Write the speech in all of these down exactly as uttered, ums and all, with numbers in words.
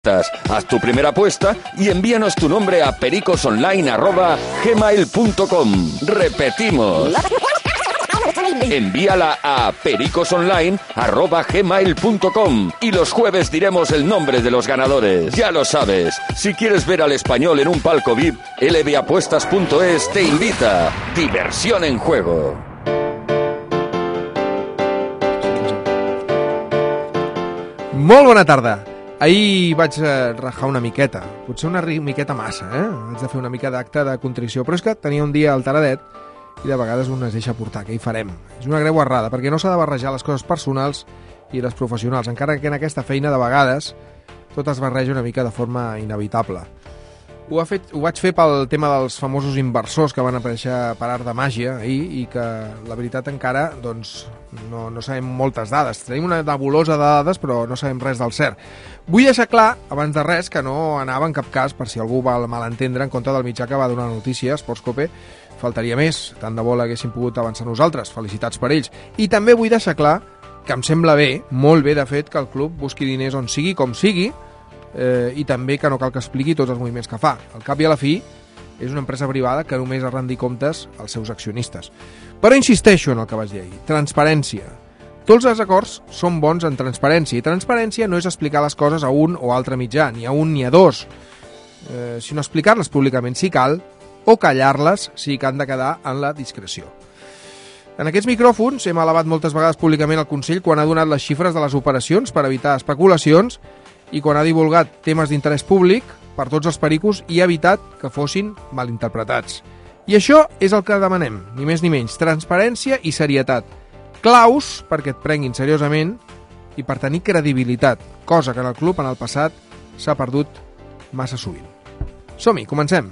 Haz tu primera apuesta y envíanos tu nombre a pericosonline arroba gmail punto com. Repetimos. Envíala a pericosonline arroba gmail punto com y los jueves diremos el nombre de los ganadores. Ya lo sabes, si quieres ver al Español en un palco V I P, l b apuestas punto es te invita. Diversión en juego. Molt bona tarda. Ahir vaig rajar una miqueta, potser una miqueta massa, eh? Haig de fer una mica d'acte de contrició, però és que tenia un dia alteradet i de vegades un es deixa portar, què hi farem? És una greu errada, perquè no s'ha de barrejar les coses personals i les professionals, encara que en aquesta feina de vegades tot es barreja una mica de forma inevitable. Ho, ha fet, ho vaig fer pel tema dels famosos inversors que van aparèixer per art de màgia ahir i que la veritat encara doncs, no, no sabem moltes dades. Tenim una nebulosa de dades però no sabem res del cert. Vull deixar clar, abans de res, que no anava en cap cas, per si algú va malentendre, en contra del mitjà que va donar la notícia, Sportscope, faltaria més, tant de bo l'haguéssim pogut avançar nosaltres, felicitats per ells. I també vull deixar clar que em sembla bé, molt bé de fet, que el club busqui diners on sigui, com sigui, eh, i també que no cal que expliqui tots els moviments que fa. Al cap i a la fi, és una empresa privada que només ha rendir comptes als seus accionistes. Però insisteixo en el que vaig dir ahir, transparència. Tots els acords són bons en transparència, i transparència no és explicar les coses a un o altre mitjà, ni a un ni a dos, eh, sinó explicar-les públicament si cal, o callar-les si que han de quedar en la discreció. En aquests micròfons hem elevat moltes vegades públicament el Consell quan ha donat les xifres de les operacions per evitar especulacions i quan ha divulgat temes d'interès públic per tots els pericos i ha evitat que fossin malinterpretats. I això és el que demanem, ni més ni menys, transparència i serietat. Claus perquè et prenguin seriosament i per tenir credibilitat, cosa que en el club en el passat s'ha perdut massa sovint. Som-hi, comencem.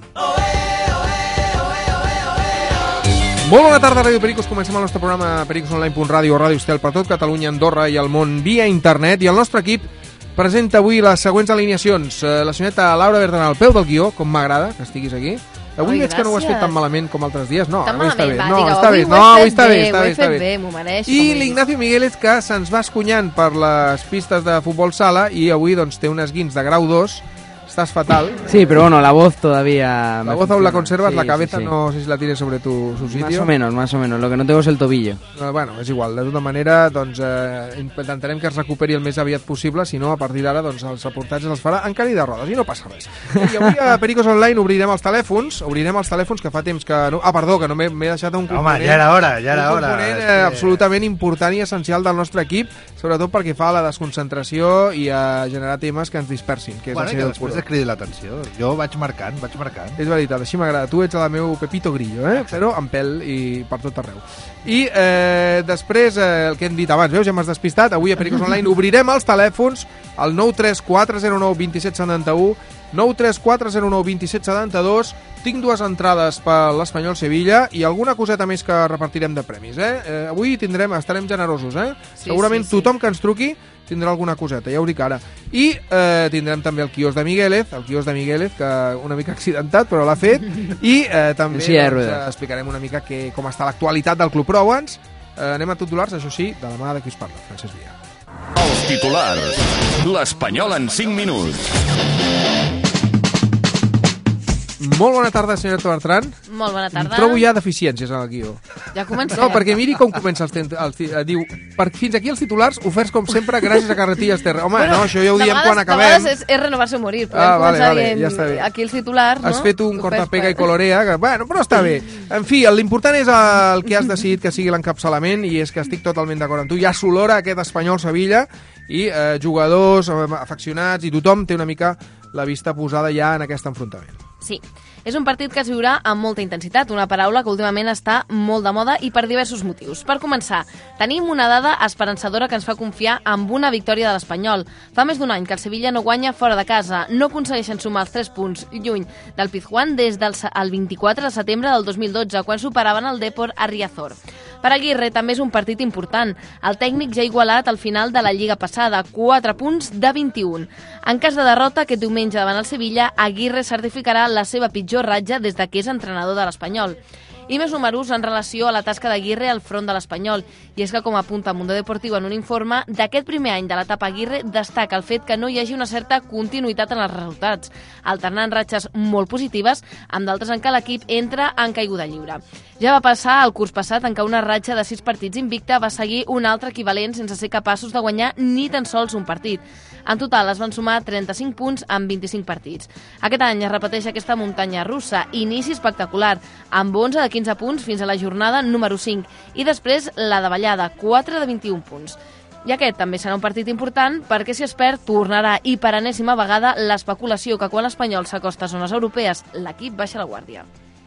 Molt bona tarda, Ràdio Pericos. Comencem el nostre programa pericosonline punt ràdio o Ràdio Estel per tot Catalunya, Andorra i el món via internet. I el nostre equip presenta avui les següents alineacions. La senyoreta Laura Bertran al peu del guió, com m'agrada que estiguis aquí. Avui Oi, veig que no ho has fet gràcies. tan malament com altres dies. No, Tan avui està bé. malament, va, No, digue, està bé. avui No, ho he avui fet està bé, bé, està ho he bé, està fet bé. bé, m'ho mereixo, I com he l'Ignacio Migueles, que se'ns va escunyant per les pistes de futbol sala i avui doncs té un esguins de grau dos. Estás fatal. Sí, pero bueno, la voz todavía... La voz aún la conservas, sí, la cabeza sí, sí. no sé si la tienes sobre tu su sitio. Más o menos, más o menos. Lo que no tengo es el tobillo. Eh, bueno, és igual. De tota manera, doncs, eh, intentarem que es recuperi el més aviat possible, si no, a partir d'ara, doncs, els reportatges els farà en cadira de rodes i no passa res. I avui a Pericos Online obrirem els telèfons, obrirem els telèfons que fa temps que... No... Ah, perdó, que no m'he m'he deixat un component... Home, ja era hora, ja era un hora. component És eh, que- absolutament important i essencial del nostre equip, sobretot perquè fa a la desconcentració i a generar temes que ens dispersin, que és Bueno, el i que ser del després pudor. et cridi l'atenció. Jo vaig marcant, vaig marcant. És veritat, així m'agrada. Tu ets el meu Pepito Grillo, eh? Però amb pèl i per tot arreu. I eh, després, eh, el que hem dit abans, veus, ja m'has despistat. Avui a Pericos Online obrirem els telèfons al nou tres quatre zero nou dos set set u, nou tres quatre zero nou dos set set dos. Tinc dues entrades per l'Espanyol Sevilla i alguna coseta més que repartirem de premis, eh? eh avui tindrem, estarem generosos, eh? Sí, Segurament sí, sí. tothom que ens truqui tindrà alguna coseta, ja ho dic ara. I eh, tindrem també el quios de Miguelez, el quios de Miguelez, que una mica accidentat, però l'ha fet, i eh, també Sí, doncs, ruedes. eh, explicarem una mica que, com està l'actualitat del club. Però abans eh, anem a titulars, això sí, de la mà de qui us parla, Francesc Villa. Els titulars. L'Espanyol en cinc minuts. Molt bona tarda, senyoreta Bertran. Molt bona tarda. Trobo ja deficiències en el guió. Ja comencem. No, perquè miri com comença els, ten- els, ti- eh, diu, per, fins aquí els titulars oferts com sempre gràcies a Carretilles Terra. Home, no, això ja ho de diem vegades- quan De acabem. vegades és, és renovar-se o morir. Podem Ah, vale, començar vale, dient ja està bé. aquí els titulars, no? Has fet un Ho cortapega fes i colorea, que, bueno, però està bé. En fi, l'important és el que has decidit que sigui l'encapçalament i és que estic totalment d'acord amb tu. Ja s'olora aquest Espanyol-Sevilla i eh, jugadors, eh, afeccionats i tothom té una mica la vista posada ja en aquest enfrontament. Sí, és un partit que es viurà amb molta intensitat, una paraula que últimament està molt de moda i per diversos motius. Per començar, tenim una dada esperançadora que ens fa confiar amb una victòria de l'Espanyol. Fa més d'un any que el Sevilla no guanya fora de casa, no aconsegueixen sumar els tres punts lluny del Pizjuán des del se- el vint-i-quatre de setembre del dos mil dotze, quan superaven el Depor a Riazor. Per Aguirre també és un partit important. El tècnic ja ha igualat al final de la Lliga passada, quatre punts de vint-i-un. En cas de derrota, aquest diumenge davant el Sevilla, Aguirre certificarà la seva pitjor ratxa des de que és entrenador de l'Espanyol. i més números en relació a la tasca d'Aguirre al front de l'Espanyol. I és que, com apunta Mundo Deportivo en un informe, d'aquest primer any de l'etapa Aguirre destaca el fet que no hi hagi una certa continuïtat en els resultats, alternant ratxes molt positives amb d'altres en què l'equip entra en caiguda lliure. Ja va passar el curs passat en què una ratxa de sis partits invicta va seguir un altre equivalent sense ser capaços de guanyar ni tan sols un partit. En total es van sumar trenta-cinc punts en vint-i-cinc partits. Aquest any es repeteix aquesta muntanya russa, inici espectacular, amb onze de quinze punts fins a la jornada número cinc, i després la davallada, quatre de vint-i-un punts. I aquest també serà un partit important perquè si es perd tornarà i per enèsima vegada l'especulació que quan l'Espanyol s'acosta a zones europees l'equip baixa la guàrdia.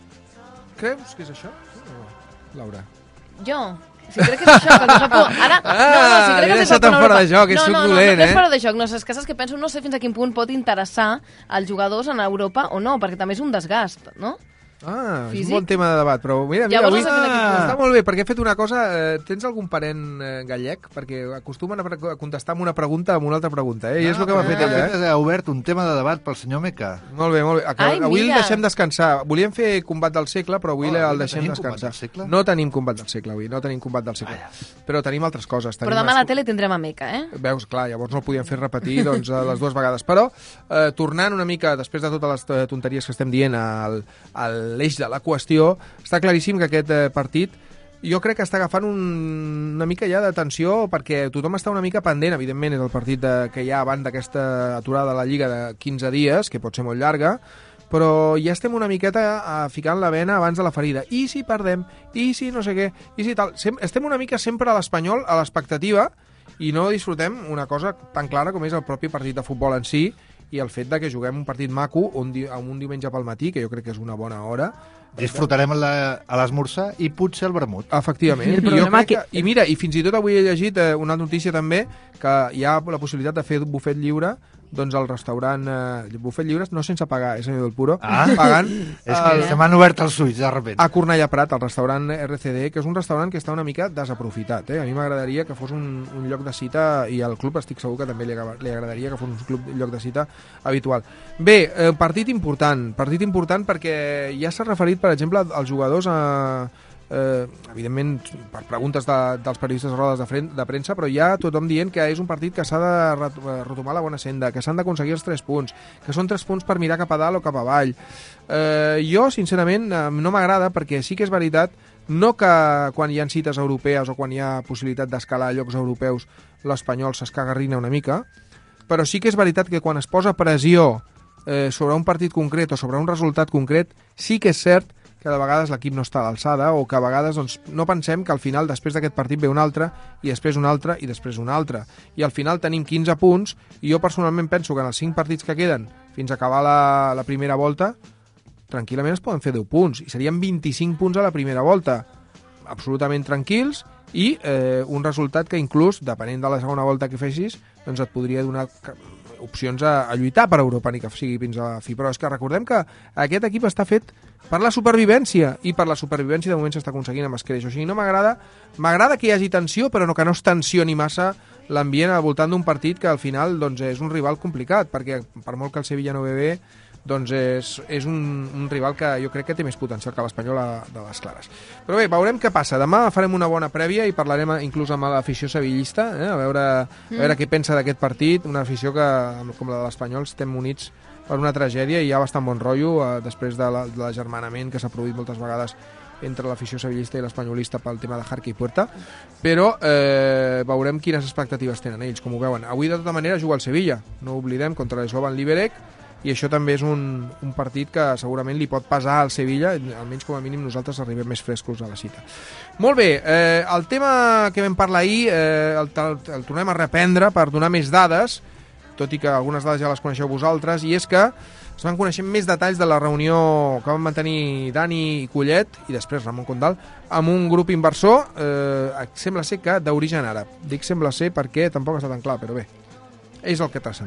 Creus que és això? No, Laura. Jo... Si crec que és això, que el Japó... Ara... Ah, no, no, si crec que l'he deixat en fora de joc, és no, no, no, dolent, no, no és eh? fora de joc, no, és que saps què penso? No sé fins a quin punt pot interessar als jugadors en Europa o no, perquè també és un desgast, no? Ah, és Físic. un bon tema de debat, però mira, mira, Llavors avui no sé fins a quin punt. està molt bé, perquè he fet una cosa, eh, tens algun parent eh, gallec? Perquè acostumen a, pre a contestar amb una pregunta amb una altra pregunta, eh? I és el que m'ha fet ella, eh? Ha obert un tema de debat pel senyor Meca. Molt bé, molt bé. Acab... Ai, avui el mira. deixem descansar. Volíem fer combat del segle, però avui Oh, el avui no deixem tenim descansar. combat del segle? No tenim combat del segle avui, no tenim combat del segle. Però tenim altres coses. Tenim Però demà a la les- tele tindrem a Meca, eh? Veus, clar, llavors no el podíem fer repetir doncs, eh, les dues vegades. Però, eh, tornant una mica, després de totes les eh, tonteries que estem dient al, a l'eix de la qüestió, està claríssim que aquest eh, partit jo crec que està agafant un, una mica ja d'atenció perquè tothom està una mica pendent, evidentment és el partit de, que hi ha abans d'aquesta aturada de la Lliga de quinze dies, que pot ser molt llarga, però ja estem una miqueta a ficant la vena abans de la ferida. I si perdem? I si no sé què? I si tal? Sem estem una mica sempre a l'Espanyol, a l'expectativa, i no disfrutem una cosa tan clara com és el propi partit de futbol en si i el fet de que juguem un partit maco un, di un diumenge pel matí, que jo crec que és una bona hora. Disfrutarem la, a l'esmorzar i potser el vermut. Efectivament. El I, jo problema crec que... que- I mira, i fins i tot avui he llegit eh, una notícia també que hi ha la possibilitat de fer bufet lliure doncs al restaurant eh, bufet lliure, no sense pagar, és senyor del puro, Ah. pagant És que el- se m'han obert els ulls, de repente. a Cornellà Prat, al restaurant R C D, que és un restaurant que està una mica desaprofitat. Eh? A mi m'agradaria que fos un, un lloc de cita, i al club estic segur que també li, aga- li agradaria que fos un club, lloc de cita habitual. Bé, eh, partit important, partit important perquè ja s'ha referit, per exemple, als jugadors a... Eh, evidentment per preguntes de, dels periodistes a rodes de, fren, de premsa, però hi ha tothom dient que és un partit que s'ha de ret- retomar la bona senda, que s'han d'aconseguir els tres punts, que són tres punts per mirar cap a dalt o cap avall. Eh, jo, sincerament, eh, no m'agrada perquè sí que és veritat, no que quan hi ha cites europees o quan hi ha possibilitat d'escalar a llocs europeus l'Espanyol s'escagarrina una mica, però sí que és veritat que quan es posa pressió eh, sobre un partit concret o sobre un resultat concret, sí que és cert que de vegades l'equip no està a l'alçada o que a vegades doncs, no pensem que al final després d'aquest partit ve un altre i després un altre i després un altre. I al final tenim quinze punts i jo personalment penso que en els cinc partits que queden fins a acabar la, la primera volta tranquil·lament es poden fer deu punts i serien vint-i-cinc punts a la primera volta. Absolutament tranquils i eh, un resultat que inclús, depenent de la segona volta que fessis, doncs et podria donar opcions a, a lluitar per Europa, ni que sigui fins a la fi. Però és que recordem que aquest equip està fet per la supervivència, i per la supervivència de moment s'està aconseguint amb escreix. O sigui, no m'agrada, m'agrada que hi hagi tensió, però no que no es tensioni massa l'ambient al voltant d'un partit que al final doncs, és un rival complicat, perquè per molt que el Sevilla no ve bé, doncs és, és un, un rival que jo crec que té més potencial que l'Espanyol de les clares. Però bé, veurem què passa. Demà farem una bona prèvia i parlarem inclús amb l'afició sevillista, eh? a, veure, a veure què pensa d'aquest partit, una afició que, com la de l'Espanyol, estem units per una tragèdia i hi ha bastant bon rotllo eh, després de l'agermanament que s'ha produït moltes vegades entre l'afició sevillista i l'espanyolista pel tema de Jarque i Puerta, però eh, veurem quines expectatives tenen ells, com ho veuen. Avui, de tota manera, juga el Sevilla, no ho oblidem, contra l'Slovan Liberec, i això també és un, un partit que segurament li pot pesar al Sevilla, almenys com a mínim nosaltres arribem més frescos a la cita. Molt bé, eh, el tema que vam parlar ahir eh, el, el, el tornem a reprendre per donar més dades, tot i que algunes dades ja les coneixeu vosaltres, i és que es van conèixer més detalls de la reunió que van mantenir Dani Collet i després Ramon Condal amb un grup inversor, eh, sembla ser que d'origen àrab. Dic sembla ser perquè tampoc està tan clar, però bé, és el que t'ha sentit.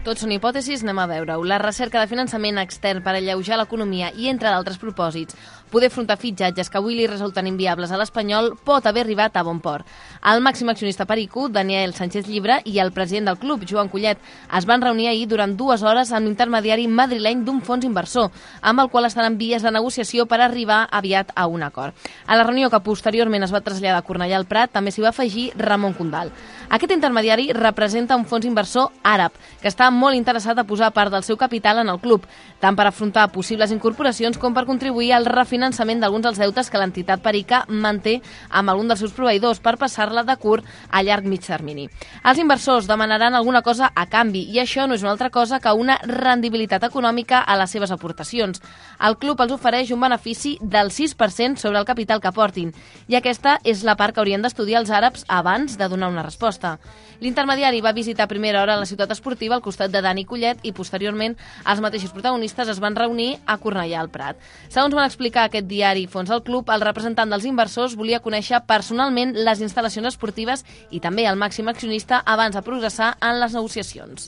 Tots són hipòtesis, anem a veure-ho. La recerca de finançament extern per alleujar l'economia i, entre d'altres propòsits, poder afrontar fitxatges que avui li resulten inviables a l'Espanyol pot haver arribat a bon port. El màxim accionista Perico, Daniel Sánchez Llibre, i el president del club, Joan Collet, es van reunir ahir durant dues hores amb l'intermediari madrileny d'un fons inversor, amb el qual estan en vies de negociació per arribar aviat a un acord. A la reunió, que posteriorment es va traslladar a Cornellà al Prat, també s'hi va afegir Ramon Condal. Aquest intermediari representa un fons inversor àrab, que està molt interessat a posar part del seu capital en el club, tant per afrontar possibles incorporacions com per contribuir al refinançament d'alguns dels deutes que l'entitat perica manté amb algun dels seus proveïdors per passar-la de curt a llarg mig termini. Els inversors demanaran alguna cosa a canvi i això no és una altra cosa que una rendibilitat econòmica a les seves aportacions. El club els ofereix un benefici del sis per cent sobre el capital que aportin i aquesta és la part que haurien d'estudiar els àrabs abans de donar una resposta. L'intermediari va visitar a primera hora la ciutat esportiva al costat de Dani Collet i posteriorment els mateixos protagonistes es van reunir a Cornellà al Prat. Segons van explicar aquest diari Fons del Club, el representant dels inversors volia conèixer personalment les instal·lacions esportives i també el màxim accionista abans de progressar en les negociacions.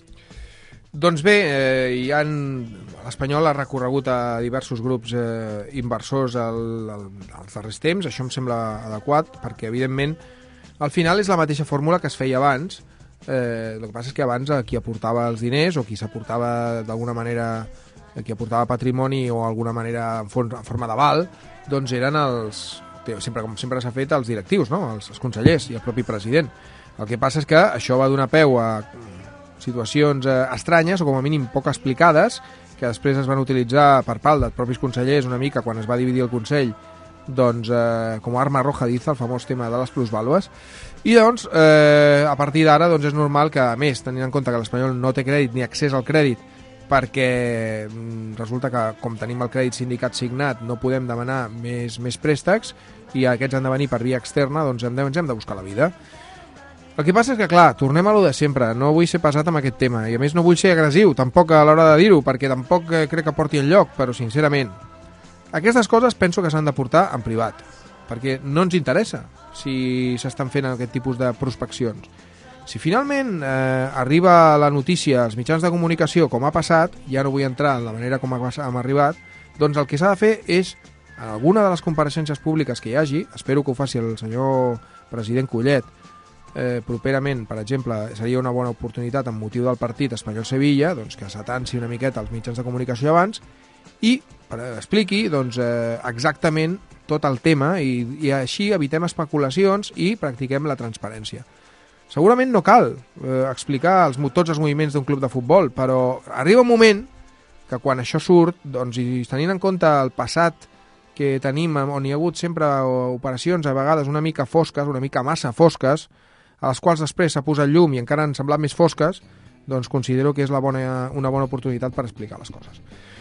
Doncs bé, eh, hi ha... l'Espanyol ha recorregut a diversos grups eh, inversors al, al, als darrers temps, això em sembla adequat, perquè evidentment al final és la mateixa fórmula que es feia abans. Eh, el que passa és que abans qui aportava els diners o qui s'aportava d'alguna manera, qui aportava patrimoni o d'alguna manera en, fons, en forma d'aval, doncs eren els, sempre, com sempre s'ha fet, els directius, no? els, els consellers i el propi president. El que passa és que això va donar peu a situacions eh, estranyes o com a mínim poc explicades, que després es van utilitzar per part dels propis consellers una mica quan es va dividir el Consell, doncs, eh, com a arma arrojadiza, el famós tema de les plusvàlues. I doncs, eh, a partir d'ara, doncs és normal que, a més, tenint en compte que l'Espanyol no té crèdit ni accés al crèdit, perquè mm, resulta que, com tenim el crèdit sindicat signat, no podem demanar més, més préstecs i aquests han de venir per via externa, doncs hem de, ens hem de buscar la vida. El que passa és que, clar, tornem a lo de sempre. No vull ser pesat amb aquest tema i, a més, no vull ser agressiu, tampoc a l'hora de dir-ho, perquè tampoc eh, crec que porti enlloc, però, sincerament, aquestes coses penso que s'han de portar en privat, perquè no ens interessa si s'estan fent aquest tipus de prospeccions. Si finalment eh, arriba la notícia als mitjans de comunicació, com ha passat, ja no vull entrar en la manera com hem arribat, doncs el que s'ha de fer és, en alguna de les compareixences públiques que hi hagi, espero que ho faci el senyor president Collet, eh, properament, per exemple, seria una bona oportunitat amb motiu del partit Espanyol-Sevilla, doncs que s'atansi una miqueta als mitjans de comunicació abans i per, expliqui doncs, eh, exactament tot el tema i, i així evitem especulacions i practiquem la transparència. Segurament no cal eh, explicar els, tots els moviments d'un club de futbol, però arriba un moment que quan això surt, doncs, i tenint en compte el passat que tenim, on hi ha hagut sempre operacions a vegades una mica fosques, una mica massa fosques, a les quals després s'ha posat llum i encara han semblat més fosques, doncs considero que és la bona, una bona oportunitat per explicar les coses.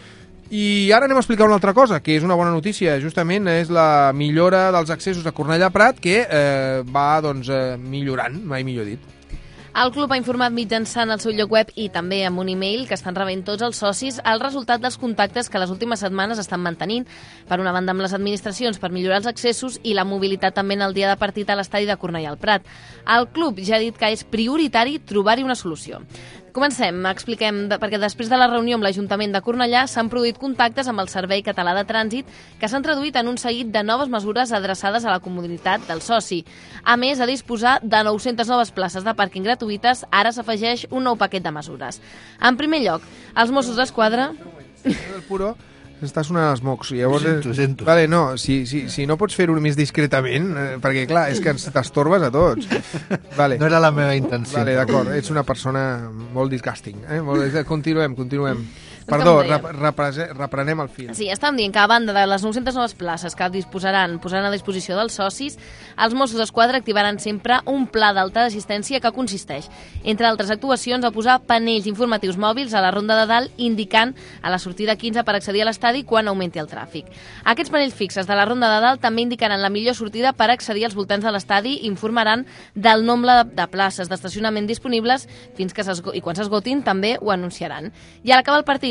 I ara anem a explicar una altra cosa, que és una bona notícia, justament és la millora dels accessos a Cornellà Prat, que eh, va doncs, eh, millorant, mai millor dit. El club ha informat mitjançant el seu lloc web i també amb un e-mail que estan rebent tots els socis el resultat dels contactes que les últimes setmanes estan mantenint, per una banda amb les administracions per millorar els accessos i la mobilitat també en el dia de partit a l'estadi de Cornellà al Prat. El club ja ha dit que és prioritari trobar-hi una solució. Comencem, expliquem, perquè després de la reunió amb l'Ajuntament de Cornellà s'han produït contactes amb el Servei Català de Trànsit que s'han traduït en un seguit de noves mesures adreçades a la comunitat del soci. A més, a disposar de nou-centes noves places de pàrquing gratuïtes, ara s'afegeix un nou paquet de mesures. En primer lloc, els Mossos d'Esquadra... El puro està sonant els mocs. Llavors, ho sento, ho sento. Vale, no, si, si, si no pots fer-ho més discretament, eh, perquè clar, és que ens t'estorbes a tots. Vale. No era la meva intenció. Vale, d'acord, ets una persona molt disgusting. Eh? Molt, continuem, continuem. Perdó, rep, represe, reprenem el fil. Sí, estàvem dient que a banda de les nou-centes noves places que disposaran, posaran a disposició dels socis, els Mossos d'Esquadra activaran sempre un pla d'alta d'assistència que consisteix, entre altres actuacions, a posar panells informatius mòbils a la ronda de dalt indicant a la sortida quinze per accedir a l'estadi quan augmenti el tràfic. Aquests panells fixes de la ronda de dalt també indicaran la millor sortida per accedir als voltants de l'estadi i informaran del nombre de, de places d'estacionament disponibles fins que i quan s'esgotin també ho anunciaran. I a l'acabar el partit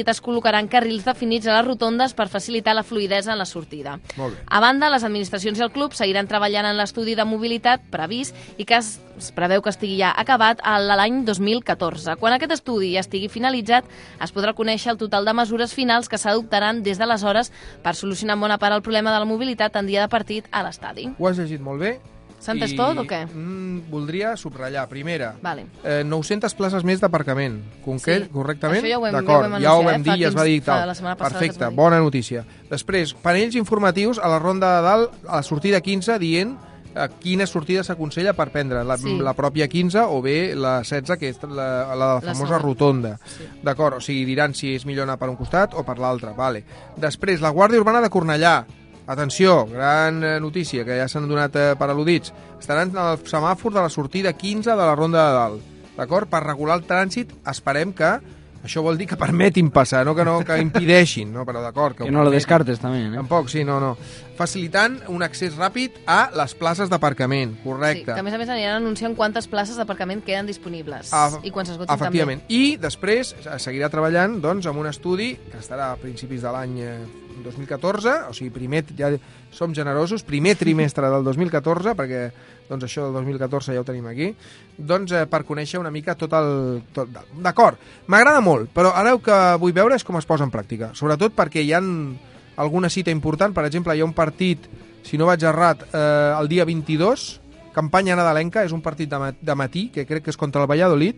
Madrid es col·locaran carrils definits a les rotondes per facilitar la fluïdesa en la sortida. Molt bé. A banda, les administracions i el club seguiran treballant en l'estudi de mobilitat previst i que es, es preveu que estigui ja acabat a l'any dos mil catorze. Quan aquest estudi ja estigui finalitzat, es podrà conèixer el total de mesures finals que s'adoptaran des d'aleshores per solucionar en bona part el problema de la mobilitat en dia de partit a l'estadi. Ho has llegit molt bé. S'ha entès tot o què? Mm, voldria subratllar, primera, Vale. eh, nou-centes places més d'aparcament, concret, Sí. correctament? Això ja ho hem- D'acord, ja ho vam ja ho anunciar, vam eh, dir fa i es va dir quinze fa tal. la setmana passada que es Perfecte, va dir. bona notícia. Després, panells informatius a la ronda de dalt, a la sortida quinze, dient a quina sortida s'aconsella per prendre, la, Sí. la pròpia quinze o bé la setze, que és la, la, la La famosa segona. rotonda. Sí. D'acord, o sigui, diran si és millor anar per un costat o per l'altre. Vale. Després, la Guàrdia Urbana de Cornellà. Atenció, gran eh, notícia, que ja s'han donat eh, per al·ludits. Estaran al semàfor de la sortida quinze de la ronda de dalt. D'acord? Per regular el trànsit, esperem que això vol dir que permetin passar, no que no que impedeixin, no? Però d'acord. Que ho no lo permetin. descartes també, eh? Tampoc, sí, no, no. Facilitant un accés ràpid a les places d'aparcament, Sí, correcte. que a més a més aniran anunciant quantes places d'aparcament queden disponibles Ah, i quan s'esgotin també. Efectivament. I després eh, seguirà treballant doncs, amb un estudi que estarà a principis de l'any eh, dos mil catorze, o sigui, primer, ja som generosos, primer trimestre del dos mil catorze, perquè doncs, això del dos mil catorze ja ho tenim aquí, doncs eh, per conèixer una mica tot el... Tot... D'acord, m'agrada molt, però ara el que vull veure és com es posa en pràctica, sobretot perquè hi ha alguna cita important, per exemple, hi ha un partit, si no vaig errat, eh, el dia vint-i-dos, campanya nadalenca, és un partit de, ma de matí, que crec que és contra el Valladolid,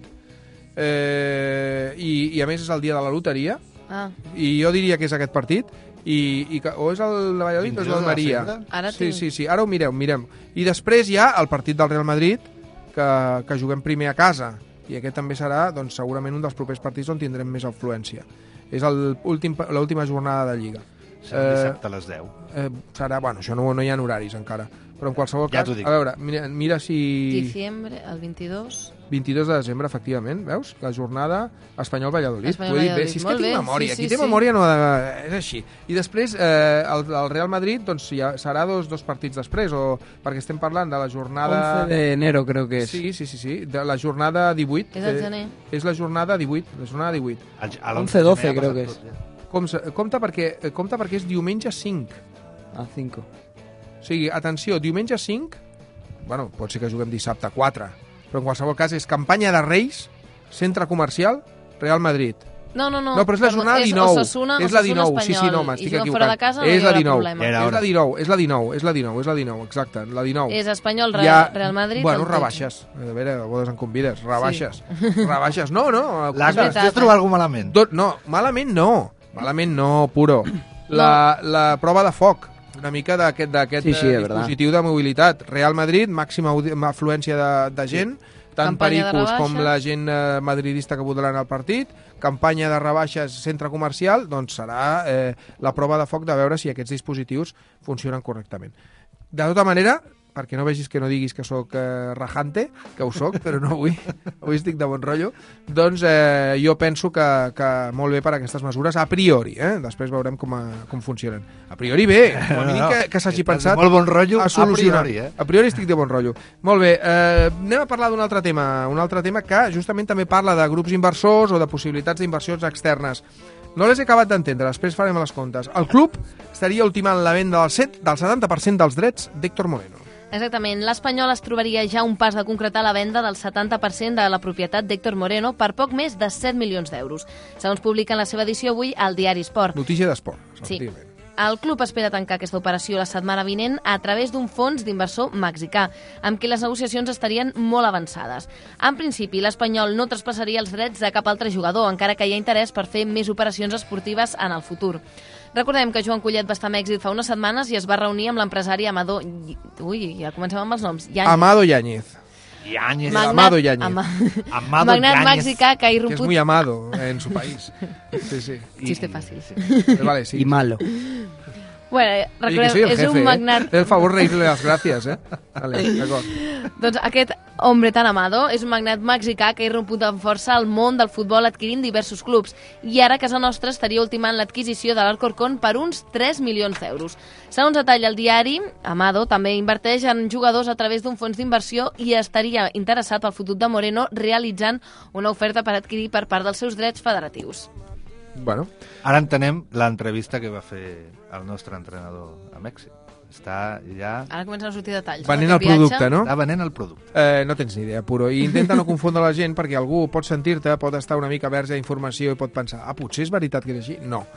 eh, i, i a més és el dia de la loteria, Ah, i jo diria que és aquest partit, i, i que, o és el de Valladolid o és vint-i-dos de l'Almeria. desembre? Ara Sí, tinc... sí, sí, ara ho mireu, mirem. I després hi ha el partit del Real Madrid, que, que juguem primer a casa, i aquest també serà doncs, segurament un dels propers partits on tindrem més afluència. És l'última jornada de Lliga. Serà dissabte a les deu. Eh, serà, bueno, això no, no hi ha horaris encara, però en qualsevol Ja cas, t'ho dic. a veure, mira, mira si... Diciembre, el vint-i-dos... vint-i-dos de desembre, efectivament, veus? La jornada Espanyol-Valladolid. Espanyol Ho he dit bé, Valladolid, si és molt que tinc bé, memòria. sí, Qui sí, té sí. memòria no ha de... És així. I després, eh, el, el Real Madrid doncs, ja serà dos, dos partits després, o perquè estem parlant de la jornada... once de enero creo que és. Sí, sí, sí, sí, de la jornada divuit. És el eh, gener. És la jornada divuit, la jornada divuit. once doce creo que és. Com, se- compte, perquè, eh, compte perquè és diumenge cinc. A cinco. O sigui, atenció, diumenge cinc, bueno, pot ser que juguem dissabte quatre, però en qualsevol cas és campanya de Reis, centre comercial, Real Madrid. No, no, no. No, però és la Perdó, jornada és dinou. Osasuna, és la Osasuna dinou, sí, sí, Espanyol. no, I m'estic si no equivocant. fora de casa no és hi la haurà dinou. problema. Era És hora. la dinou, és la dinou, és la dinou, és la dinou, exacte, la dinou. És Espanyol, Real, Ja- Real Madrid... Bueno, el tretze. rebaixes. A veure, a bodes en convides. Rebaixes. Rebaixes. No, no. L'Aca, veritat, has eh? trobat alguna malament? Do, no, malament no. Malament no, puro. La, la prova de foc, una mica d'aquest d'aquest Sí, sí, eh, és verdad. dispositiu de mobilitat. Real Madrid, màxima audi- afluència de, de gent, tant Campanya de pericos com rebaixes. la gent eh, madridista que votaran al partit, campanya de rebaixes centre comercial, doncs serà eh, la prova de foc de veure si aquests dispositius funcionen correctament. De tota manera, perquè no vegis que no diguis que sóc eh, rajante, que ho sóc, però no avui, avui estic de bon rotllo, doncs eh, jo penso que, que molt bé per aquestes mesures, a priori, eh? Després veurem com, a, com funcionen. A priori bé, com a mínim No, no, que, que s'hagi estàs de pensat molt bon rotllo, a solucionar. a priori, eh? A priori estic de bon rotllo. Molt bé, eh, anem a parlar d'un altre tema, un altre tema que justament també parla de grups inversors o de possibilitats d'inversions externes. No les he acabat d'entendre, després farem les comptes. El club estaria ultimant la venda del, set, del setanta per cent dels drets d'Héctor Moreno. Exactament. L'Espanyol es trobaria ja un pas de concretar la venda del setanta per cent de la propietat d'Héctor Moreno per poc més de set milions d'euros. Segons publica en la seva edició avui al diari Sport. Notícia d'esport, Sí. efectivament. El club espera tancar aquesta operació la setmana vinent a través d'un fons d'inversor mexicà, amb qui les negociacions estarien molt avançades. En principi, l'Espanyol no traspassaria els drets de cap altre jugador, encara que hi ha interès per fer més operacions esportives en el futur. Recordem que Joan Collet va estar a Mèxic fa unes setmanes i es va reunir amb l'empresari Amador... Ui, ja comencem amb els noms. Yáñez. Amado Yáñez, Yáñez. Magnat- Amado Yáñez. Ama... Amado Magnat Yáñez. mexicà que ha que es irromput... muy amado en su país. Sí, sí. Chiste fàcil. Eh, Vale, sí. Y malo. Bueno, eh, Oye, que recordem, soy el és jefe, un magnat... eh? Té el favor reírle las gracias, eh? Vale, d'acord. Doncs aquest hombre tan amado és un magnat mexicà que ha irromput amb força al món del futbol adquirint diversos clubs i ara a casa nostra estaria ultimant l'adquisició de l'Alcorcón per uns tres milions d'euros. Segons detalla el diari, Amado també inverteix en jugadors a través d'un fons d'inversió i estaria interessat pel futur de Moreno realitzant una oferta per adquirir per part dels seus drets federatius. Bueno. Ara entenem l'entrevista que va fer el nostre entrenador a Mèxic. Està ja... Ara comencen a sortir detalls. Venent no? el producte, no? Està venent el producte. Eh, no tens ni idea, Puro. I intenta no confondre la gent perquè algú pot sentir-te, pot estar una mica verge d'informació i pot pensar, ah, potser és veritat que és així. No.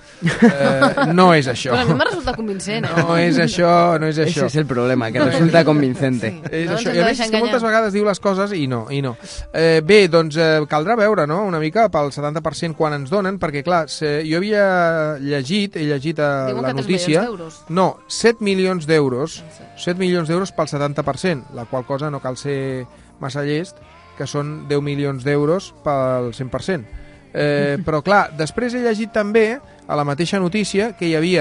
Eh, no és això. Però a mi m'ha resultat convincent, eh? No és això, no és això. Ese es el problema, que resulta convincente. Sí. És No això. ens I a hem de més, deixar és que moltes enganyar. vegades diu les coses i no, i no. Eh, bé, doncs eh, caldrà veure, no?, una mica pel setanta per cent quan ens donen, perquè, clar, se, jo havia llegit, he llegit a Diuen la que tres notícia... milions d'euros. No, set milions d'euros. Sí. set milions d'euros pel setanta per cent, la qual cosa no cal ser massa llest, que són deu milions d'euros pel cent per cent. Eh, però, clar, després he llegit també, a la mateixa notícia, que hi havia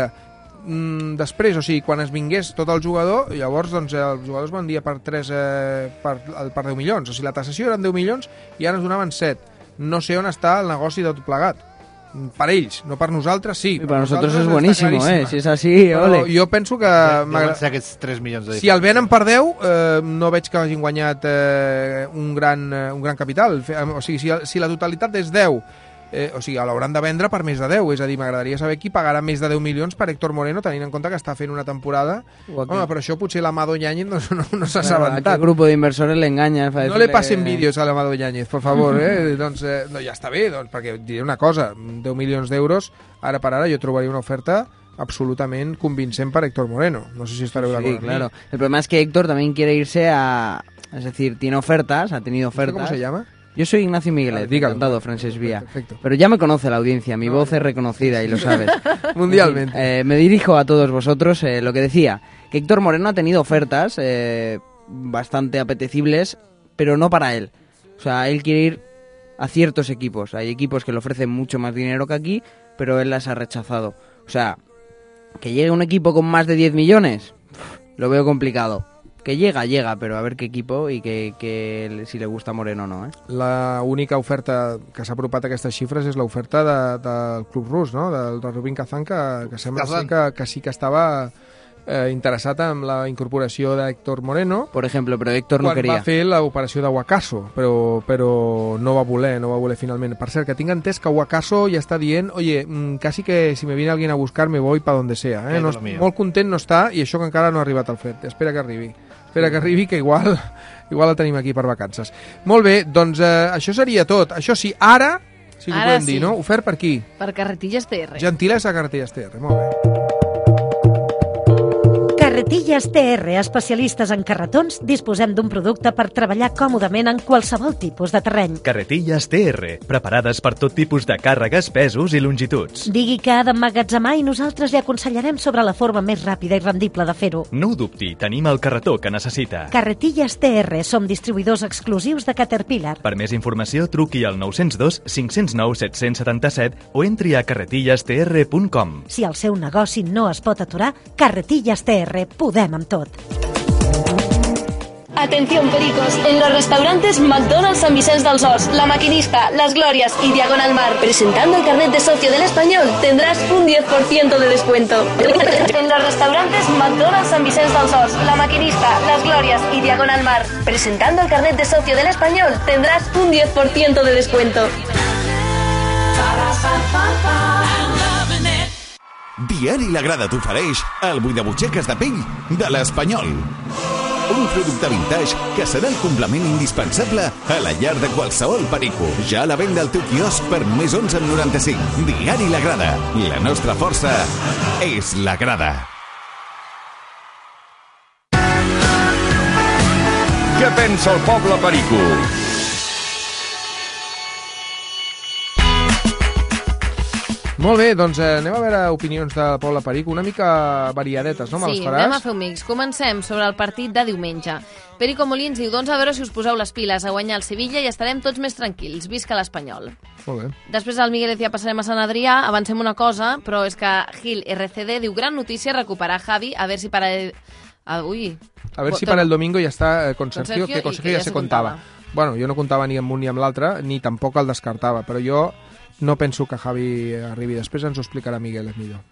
mm, després, o sigui, quan es vingués tot el jugador, llavors doncs, els jugadors van dir per, tres, eh, per, per deu milions. O sigui, la taxació eren deu milions i ara ens donaven set. No sé on està el negoci de tot plegat. Per ells, no per nosaltres, sí. Y para nosotros nosaltres es està buenísimo, claríssima. ¿eh? Si es así, Però ole. jo penso que... Deuen m'agrada- ser aquests tres milions de Si el venen per deu, eh, no veig que hagin guanyat eh, un, gran, eh, un gran capital. Fe- O sigui, si, si la totalitat és deu, eh, o sigui, l'hauran de vendre per més de deu. És a dir, m'agradaria saber qui pagarà més de deu milions per Héctor Moreno, tenint en compte que està fent una temporada. O aquí. Home, però això potser l'Amado Yáñez no, no, no s'ha Claro, ¿a qué assabentat. grupo de inversores le engañan? para No le decirle passen que- vídeos a l'Amado Yáñez, per favor, eh? doncs, eh, no, ja està bé, doncs, perquè diré una cosa, deu milions d'euros, ara per ara jo trobaria una oferta absolutament convincent per Héctor Moreno. No sé si estareu d'acord Sí, amb mi. claro. El problema es que Héctor también quiere irse a... Es decir, tiene ofertas, ha tenido ¿Usted ofertas. ¿Cómo se llama? Yo soy Ignacio Miguelet, Vale, dígalo. encantado, Francesc Vía. Perfecto. Pero ya me conoce la audiencia, mi voz es reconocida y lo sabes. Mundialmente. Eh, me dirijo a todos vosotros, eh, lo que decía, que Héctor Moreno ha tenido ofertas eh, bastante apetecibles, pero no para él. O sea, él quiere ir a ciertos equipos. Hay equipos que le ofrecen mucho más dinero que aquí, pero él las ha rechazado. O sea, que llegue un equipo con más de diez millones, lo veo complicado. Que llega, llega, pero a ver qué equipo i que, que si le gusta Moreno o no, eh? La única oferta que s'ha apropat a aquestes xifres és l'oferta de, del club rus, no? del, del Rubin Kazan, que, que sembla ser Kazan. que, que sí que estava eh, interessat en la incorporació d'Héctor Moreno, Por ejemplo, pero Héctor no quan quería. va fer l'operació de Wakaso, però, però no va voler, no va voler finalment. Per cert, que tinc entès que Wakaso ja està dient, oye, mm, casi que si me viene alguien a buscar me voy pa donde sea. Eh? És No, lo mío. molt content no està i això que encara no ha arribat al fred. Espera que arribi. Espera que arribi, que igual, igual el tenim aquí per vacances. Molt bé, doncs eh, això seria tot. Això sí, ara, si ho Ara podem sí. dir, no? Ofert per qui? Per Carretilles T R. Gentilesa Carretilles T R, molt bé. Carretilles T R, especialistes en carretons, disposem d'un producte per treballar còmodament en qualsevol tipus de terreny. Carretilles T R, preparades per tot tipus de càrregues, pesos i longituds. Digui que ha d'emmagatzemar i nosaltres li aconsellarem sobre la forma més ràpida i rendible de fer-ho. No ho dubti, tenim el carretó que necessita. Carretilles T R, som distribuïdors exclusius de Caterpillar. Per més informació, truqui al nou zero dos, cinc zero nou, set set set o entri a carretilles t r punt com. Si el seu negoci no es pot aturar, Carretilles T R, podem amb tot. Atención pericos, en los restaurantes McDonald's San Vicente dels Horts, La Maquinista, Las Glorias y Diagonal Mar, presentando el carnet de socio del Español, tendrás un diez por ciento de descuento. En los restaurantes McDonald's San Vicente dels Horts, La Maquinista, Las Glorias y Diagonal Mar, presentando el carnet de socio del Español, tendrás un diez por ciento de descuento. Diari La Grada t'ofereix el buidabutxaques de pell de l'Espanyol. Un producte vintage que serà el complement indispensable a la llar de qualsevol perico. Ja a la venda al teu quiosc per només onze coma noranta-cinc. Diari La Grada. La nostra força és La Grada. Què pensa el poble perico? Molt bé, doncs eh, anem a veure opinions de Poble Perico, una mica variadetes, no? Me Sí, les faràs? anem a fer un mix. Comencem sobre el partit de diumenge. Perico Molins diu, doncs a veure si us poseu les piles a guanyar el Sevilla i estarem tots més tranquils. Visca l'Espanyol. Molt bé. Després al Miguel ja passarem a Sant Adrià, avancem una cosa, però és que Gil R C D diu, gran notícia recuperar Javi, a ver si para... El... Ah, ui. A ver si Torno. para el domingo ya está eh, con Con Sergio, Sergio que con y Sergio que ja ja se se contava. contava. Bueno, jo no comptava ni amb un ni amb l'altre, ni tampoc el descartava, però jo no penso que Javi arribi. Després ens ho explicarà Miguel, és millor.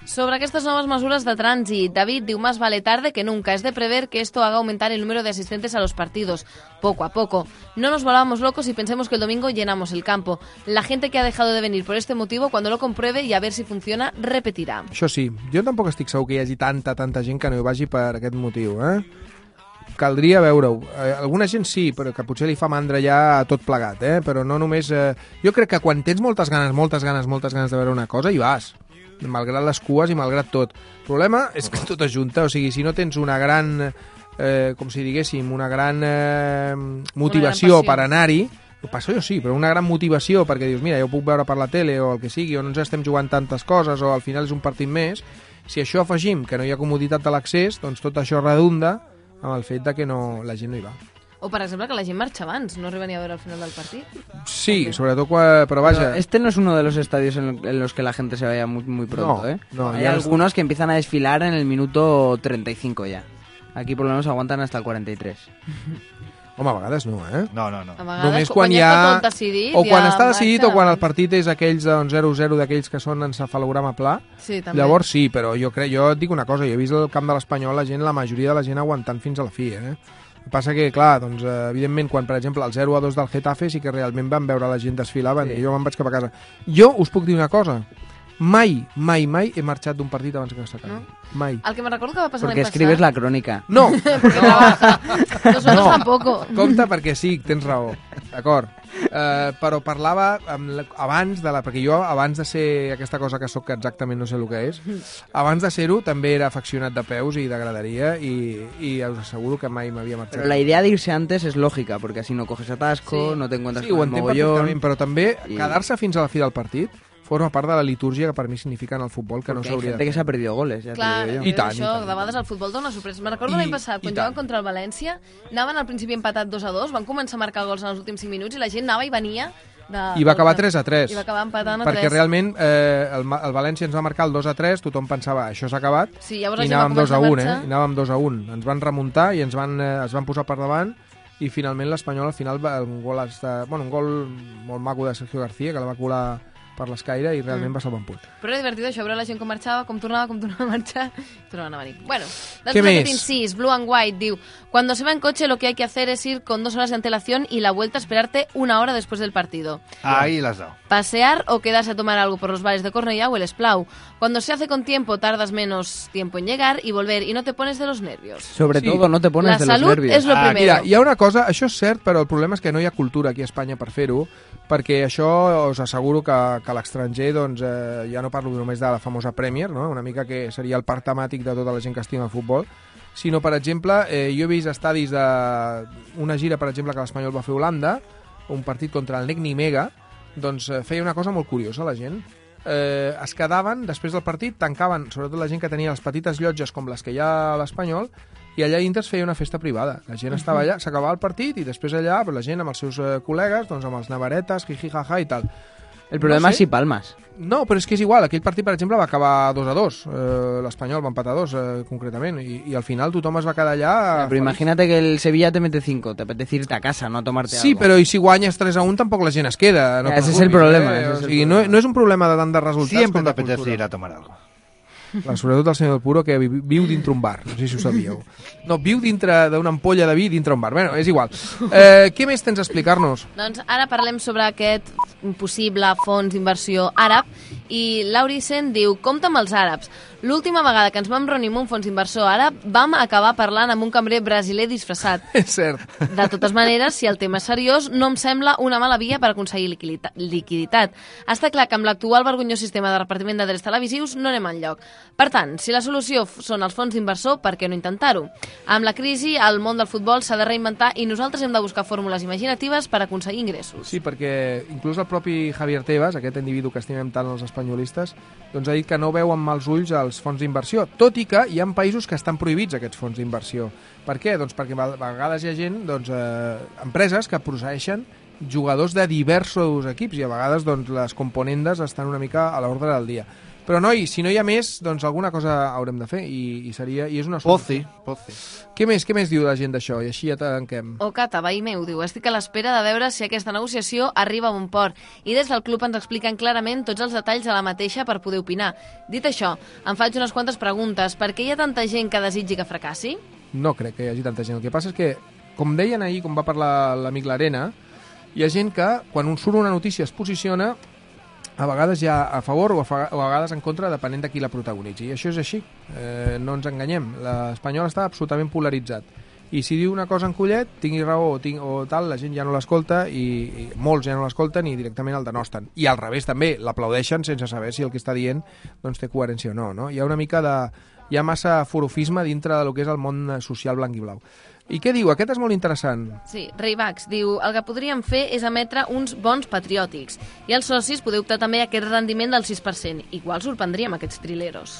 Sobre estas nuevas mesures de trànsit, David diu, más vale tarde que nunca. Es de prever que esto haga aumentar el número de asistentes a los partidos, poco a poco. No nos volvamos locos y pensemos que el domingo llenamos el campo. La gente que ha dejado de venir por este motivo, cuando lo compruebe y a ver si funciona, repetirà. Això sí, jo tampoc estic segur que hi hagi tanta, tanta gent que no hi vagi per aquest motiu, eh? Caldria veure-ho. Eh, alguna gent sí, però que potser li fa mandra ja tot plegat, eh? Però no només... Eh... Jo crec que quan tens moltes ganes, moltes ganes, moltes ganes de veure una cosa, hi vas. Malgrat les cues i malgrat tot. El problema és que tot ajunta, o sigui, si no tens una gran, eh, com si diguéssim, una gran eh, motivació per anar-hi, passa jo sí, però una gran motivació perquè dius, mira, jo ho puc veure per la tele o el que sigui, o no ens estem jugant tantes coses, o al final és un partit més, si això afegim que no hi ha comoditat de l'accés, doncs tot això redunda amb el fet de que no, la gent no hi va. O, per exemple, que la gent marxa abans, no arriba ni a veure al final del partit. Sí, sobretot quan... Però vaja... Pero este no es uno de los estadios en, en los que la gente se vaya muy, muy pronto, no, ¿eh? No, Hay algunos que empiezan a desfilar en el minuto treinta y cinco ya. Aquí por lo menos aguantan hasta el cuarenta y tres. Home, a vegades no, eh? No, no, no. A vegades, Només quan, quan ja està tot decidit... O quan ja està decidit marxa. o quan el partit és aquells doncs, zero zero d'aquells que són encefalograma pla. Sí, també. Llavors sí, però jo crec, jo et dic una cosa, jo he vist el camp de l'Espanyol, la gent, la majoria de la gent aguantant fins a la fi, eh? El que passa que, clar, doncs, evidentment, quan, per exemple, el zero a dos del Getafe sí que realment van veure la gent desfilar sí. I jo me'n vaig cap a casa. Jo us puc dir una cosa, mai, mai, mai he marxat d'un partit abans que s'acabi. No? Mai. El que me recordo que va passar Porque l'any passat... escribes la crónica. No! no. Nosotros no. tampoco. Compte perquè sí, tens raó, d'acord. Uh, però parlava amb la, abans de la... Perquè jo, abans de ser aquesta cosa que sóc, que exactament no sé el que és, abans de ser-ho també era afeccionat de peus i de graderia i, i us asseguro que mai m'havia marxat. Pero la idea de irse antes es lógica, porque así no coges atasco, sí. no te encuentras sí, con ho el entenc mogollón... perfectament, però també I... quedar-se fins a la fi del partit forma part de la litúrgia que per mi significa en el futbol que Porque no hay s'hauria gente que se ha perdido goles, ya Clar, te digo yo. I tant, això, i tant. de vegades el futbol dona sorpreses. Me recordo I- l'any passat, quan i tant. jugaven contra el València, anaven al principi empatat dos a dos, van començar a marcar gols en els últims cinc minuts i la gent anava i venia... De, I va acabar tres a tres. I va acabar empatant a perquè tres. realment eh, el, Ma- el València ens va marcar el dos a tres, tothom pensava això s'ha acabat, Sí, llavors la i gent va anàvem dos a començar a un, eh? marxar. I anàvem dos a un. Ens van remuntar i ens van, eh, es van posar per davant i finalment l'Espanyol al final va, un gol hasta, bueno, un gol molt maco de Sergio García que la va colar per l'escaire i realment mm. va salvar un punt. Però era divertit això, veure la gent com marxava, com tornava, com tornava a marxar, i tornaven a venir. Bueno, ¿Qué després més? aquest incís, Blue and White, diu, cuando se va en coche lo que hay que hacer es ir con dos horas de antelación y la vuelta esperarte una hora después del partido. Ahí las has dado. Pasear o quedarse a tomar algo por los bares de Cornellà o el Esplau. Cuando se hace con tiempo tardas menos tiempo en llegar y volver y no te pones de los nervios. Sobre Sí. todo no te pones La de salud los nervios. és lo Ah, primero. Mira, hi ha una cosa, això és cert, però el problema és que no hi ha cultura aquí a Espanya per fer-ho, perquè això us asseguro que, que a l'estranger, doncs, eh, ja no parlo només de la famosa Premier, no? Una mica que seria el parc temàtic de tota la gent que estima el futbol, sinó, per exemple, eh, jo he vist estadis de una gira, per exemple, que l'Espanyol va fer a Holanda, un partit contra el Negni Mega, doncs eh, feia una cosa molt curiosa la gent. Eh, es quedaven, després del partit, tancaven, sobretot la gent que tenia les petites llotges com les que hi ha a l'Espanyol, i allà dintre es feia una festa privada. La gent estava allà, s'acabava el partit, i després allà la gent amb els seus eh, col·legues, doncs amb els navaretes, jiji, jaja i tal. El problema No es sé. si palmas. No, però és que és igual. Aquell partit, per exemple, va acabar dos a dos. Eh, L'Espanyol va empatar dos, eh, concretament. I, I al final tothom es va quedar allà... Pero feliç. imagínate que el Sevilla te mete cinco, te apetece irte a casa, no a tomarte Sí, algo. però i si guanyes tres a un tampoc la gent es queda. No Ese et és el preocupis, problema, Eh? ese és O el sigui, no, problema. no és un problema de tant de resultats Siempre com te de apetece cultura. ir a tomar algo. Clar, sobretot el senyor del Puro, que vi- viu dintre un bar. No sé si ho sabíeu. No, viu dintre d'una ampolla de vi dintre un bar. Bueno, és igual. Eh, què més tens a explicar-nos? Doncs ara parlem sobre aquest possible fons d'inversió àrab i Laurisen diu, compta amb els àrabs. L'última vegada que ens vam reunir amb un fons d'inversor àrab vam acabar parlant amb un cambrer brasiler disfressat. És cert. De totes maneres, si el tema és seriós, no em sembla una mala via per aconseguir liquidita- liquiditat. Està clar que amb l'actual vergonyós sistema de repartiment de drets televisius no anem enlloc. Per tant, si la solució f- són els fons d'inversor, per què no intentar-ho? Amb la crisi, el món del futbol s'ha de reinventar i nosaltres hem de buscar fórmules imaginatives per aconseguir ingressos. Sí, perquè inclús el propi Javier Tebas, aquest individu que estimem tant els espanyolistes, doncs ha dit que no veu amb mals ulls els fons d'inversió, tot i que hi ha països que estan prohibits aquests fons d'inversió. Per què? Doncs perquè a vegades hi ha gent, doncs, eh, empreses que procedeixen jugadors de diversos equips i a vegades doncs, les componendes estan una mica a l'ordre del dia. Però, noi, si no hi ha més, doncs alguna cosa haurem de fer, i, i seria... I és una Pozi, pozi. Què més, què més diu la gent d'això? I així ja tanquem. O Cata, veí meu, diu, estic a l'espera de veure si aquesta negociació arriba a bon port. I des del club ens expliquen clarament tots els detalls de la mateixa per poder opinar. Dit això, em faig unes quantes preguntes. Per què hi ha tanta gent que desitgi que fracassi? No crec que hi hagi tanta gent. El que passa és que, com deien ahir, com va parlar l'amic l'Arena, hi ha gent que, quan un surt una notícia, es posiciona a vegades ja a favor o a, fa, o a vegades en contra, depenent de qui la protagonitzi. I això és així, eh, no ens enganyem. L'Espanyol està absolutament polaritzat. I si diu una cosa en collet, tingui raó o, ting, o tal, la gent ja no l'escolta i, i molts ja no l'escolten i directament el denosten. I al revés també, l'aplaudeixen sense saber si el que està dient doncs, té coherència o no, no. Hi ha una mica de... Hi ha massa forofisme dintre del que és el món social blanc i blau. I què diu? Aquest és molt interessant. Sí, Raybax diu, el que podríem fer és emetre uns bons patriòtics i els socis podeu optar també a aquest rendiment del sis per cent. Igual sorprendríem aquests trileros.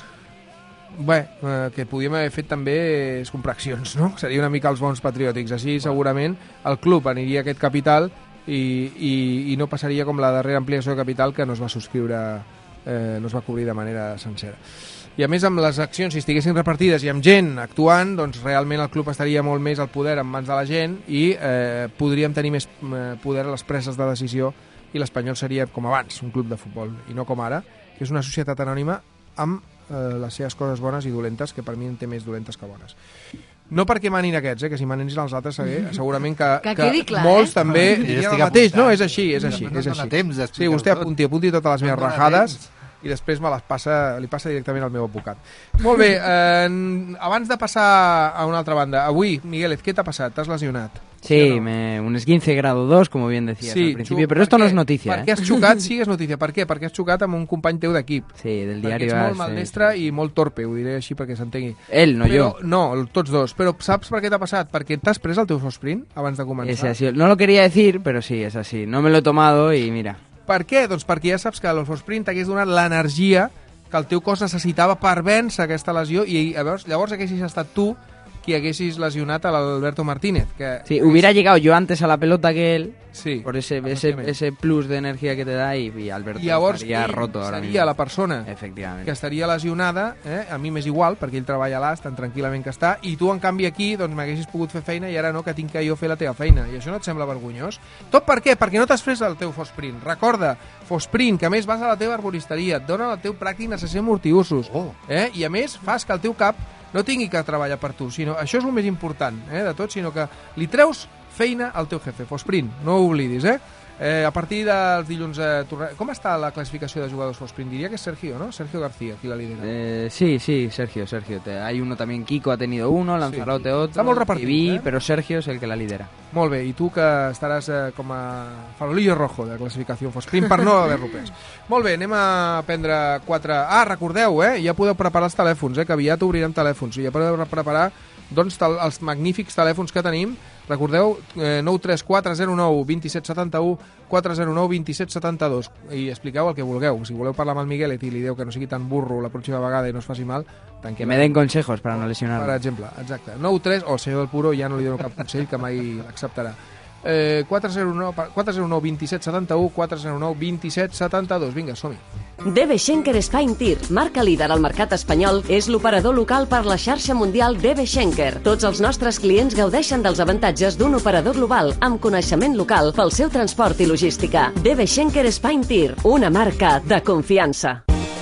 Bé, eh, que podíem haver fet també és comprar accions, no? Seria una mica els bons patriòtics. Així segurament el club aniria a aquest capital i, i, i no passaria com la darrera ampliació de capital que no es va subscriure, eh, no es va cobrir de manera sencera. I a més, amb les accions, si estiguessin repartides i amb gent actuant, doncs realment el club estaria molt més al poder en mans de la gent i eh, podríem tenir més eh, poder a les preses de decisió i l'Espanyol seria com abans, un club de futbol, i no com ara, que és una societat anònima amb eh, les seves coses bones i dolentes, que per mi en té més dolentes que bones. No perquè manin aquests, eh, que si manessin els altres segurament que, que, que clar, molts eh? també Ah, dirien el mateix. apuntant. No, és així, és així. No és dona així. temps d'explicar-ho Sí, vostè tot. apunti, apunti totes les meves No dona rajades temps. i després me les passa, li passa directament al meu advocat. Molt bé, eh, abans de passar a una altra banda, avui, Miguel, ¿qué t'ha passat? T'has lesionat? Sí, ¿o no? me, un esguince grado dos, como bien decías al principio, xu- pero esto per no què? es noticia. Per ¿eh? què has xocat? Sí, és notícia. Per què? Perquè has xocat amb un company teu d'equip. Sí, del Perquè diario ets molt AS, maldestre i molt torpe, ho diré així perquè s'entengui. Él, no Però, yo. no, tots dos. Però saps per què t'ha passat? Perquè t'has pres el teu sprint abans de començar. Ese ha sido- no lo quería decir, pero sí, es así. No me lo he tomado y mira. Per què? Doncs perquè ja saps que l'Osprint t'hagués donat l'energia que el teu cos necessitava per vèncer aquesta lesió i llavors, llavors haguessis estat tu qui haguessis lesionat a l'Alberto Martínez. Que Sí, hubiera llegado yo antes a la pelota que él, Sí, por ese, ese, efectivament. ese plus de energía que te da y, y Alberto I llavors estaría ell roto ahora seria mismo. la persona Efectivamente. que estaria lesionada, eh? A mi m'és igual, perquè ell treballa a l'A S tan tranquil·lament que està, i tu, en canvi, aquí doncs m'haguessis pogut fer feina i ara no, que tinc que jo fer la teva feina. I això no et sembla vergonyós? Tot per què? Perquè no t'has pres el teu Fosprint. Recorda, Fosprint, que a més vas a la teva arboristeria, et donen el teu pràctic necessari multiusos, Oh. eh? I a més fas que el teu cap no tingui que treballar per tu, sinó això és el més important, eh, de tot, sinó que li treus feina al teu jefe, Fosprint, no ho oblidis, eh? Eh, a partir dels dilluns... Eh, torna... Com està la classificació de jugadors Fosprint? Diria que és Sergio, ¿no? Sergio García, qui la lidera. Eh, sí, sí, Sergio, Sergio. Te- hay uno también, Kiko ha tenido uno, Lanzarote otro, Està molt repartit, Tibi, eh? pero Sergio es el que la lidera. Molt bé, i tu que estaràs eh, com a farolillo rojo de classificació Fosprint per no haver-lo pres. Molt bé, anem a prendre quatre... Ah, recordeu, eh? Ja podeu preparar els telèfons, eh? Que aviat obrirem telèfons. I ja podeu preparar doncs, tel els magnífics telèfons que tenim. Recordeu, eh, nou tres quatre zero nou dos set set u, quatre zero nou dos set set dos, i expliqueu el que vulgueu. Si voleu parlar amb el Miguelet i li dieu que no sigui tan burro la pròxima vegada i no es faci mal, tant Que me den consejos para no lesionarme. per exemple, exacte. nou tres, o el senyor del Puro ja no li dono cap consell que mai l'acceptarà. Eh, quatre zero nou dos set set u, quatre zero nou dos set set dos. Vinga, som-hi. D B Schenker Spine Tir, marca líder al mercat espanyol, és l'operador local per la xarxa mundial D B Schenker. Tots els nostres clients gaudeixen dels avantatges d'un operador global amb coneixement local pel seu transport i logística. D B Schenker Spine Tir, una marca de confiança.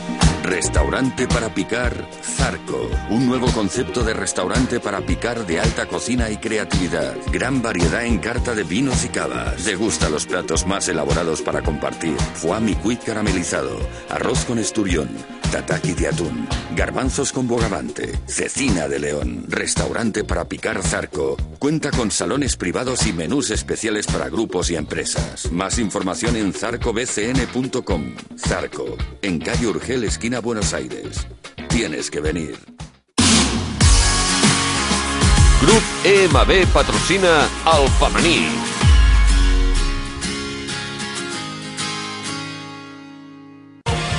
Restaurante para picar Zarco. Un nuevo concepto de restaurante para picar de alta cocina y creatividad. Gran variedad en carta de vinos y cavas. Degusta los platos más elaborados para compartir. Foie micuit caramelizado. Arroz con esturión. Tataki de atún. Garbanzos con bogavante. Cecina de león. Restaurante para picar Zarco. Cuenta con salones privados y menús especiales para grupos y empresas. Más información en zarco b c n punto com. Zarco. En calle Urgel, esquina Buenos Aires. Tienes que venir. Grup E M B patrocina el femení.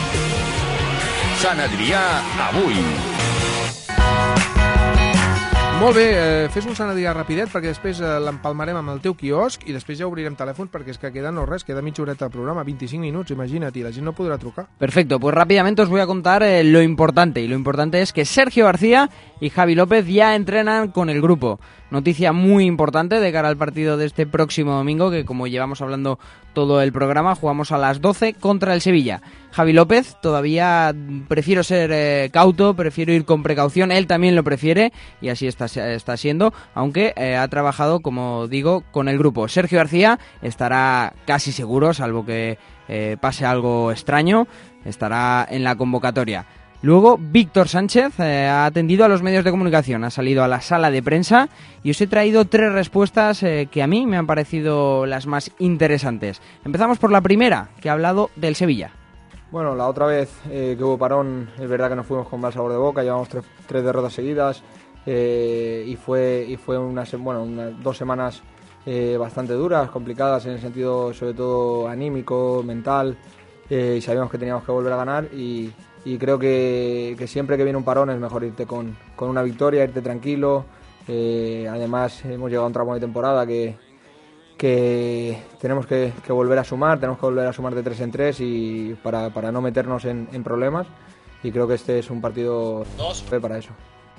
Sant Adrià avui. Molt bé, eh, fes un sant a dia rapidet perquè després eh, l'empalmarem amb el teu quiosc i després ja obrirem telèfons perquè és que queda no res, queda mitja horeta de programa, veinticinc minuts, imagina't, i la gent no podrà trucar. Perfecto, pues rápidamente os voy a contar eh, lo importante, y lo importante es que Sergio García y Javi López ya entrenan con el grupo. Noticia muy importante de cara al partido de este próximo domingo, que como llevamos hablando todo el programa, jugamos a las doce contra el Sevilla. Javi López, todavía prefiero ser eh, cauto, prefiero ir con precaución, él también lo prefiere y así está, está siendo, aunque eh, ha trabajado, como digo, con el grupo. Sergio García estará casi seguro, salvo que eh, pase algo extraño, estará en la convocatoria. Luego, Víctor Sánchez eh, ha atendido a los medios de comunicación, ha salido a la sala de prensa y os he traído tres respuestas eh, que a mí me han parecido las más interesantes. Empezamos por la primera, que ha hablado del Sevilla. Bueno, la otra vez eh, que hubo parón, es verdad que nos fuimos con mal sabor de boca, llevamos tres, tres derrotas seguidas eh, y fue y fue una, bueno, una, dos semanas eh, bastante duras, complicadas en el sentido sobre todo anímico, mental, eh, y sabíamos que teníamos que volver a ganar y, y creo que, que siempre que viene un parón es mejor irte con, con una victoria, irte tranquilo. Eh, además hemos llegado a un tramo de temporada que, que tenemos que, que volver a sumar, tenemos que volver a sumar de tres en tres y para, para no meternos en, en problemas, y creo que este es un partido para eso.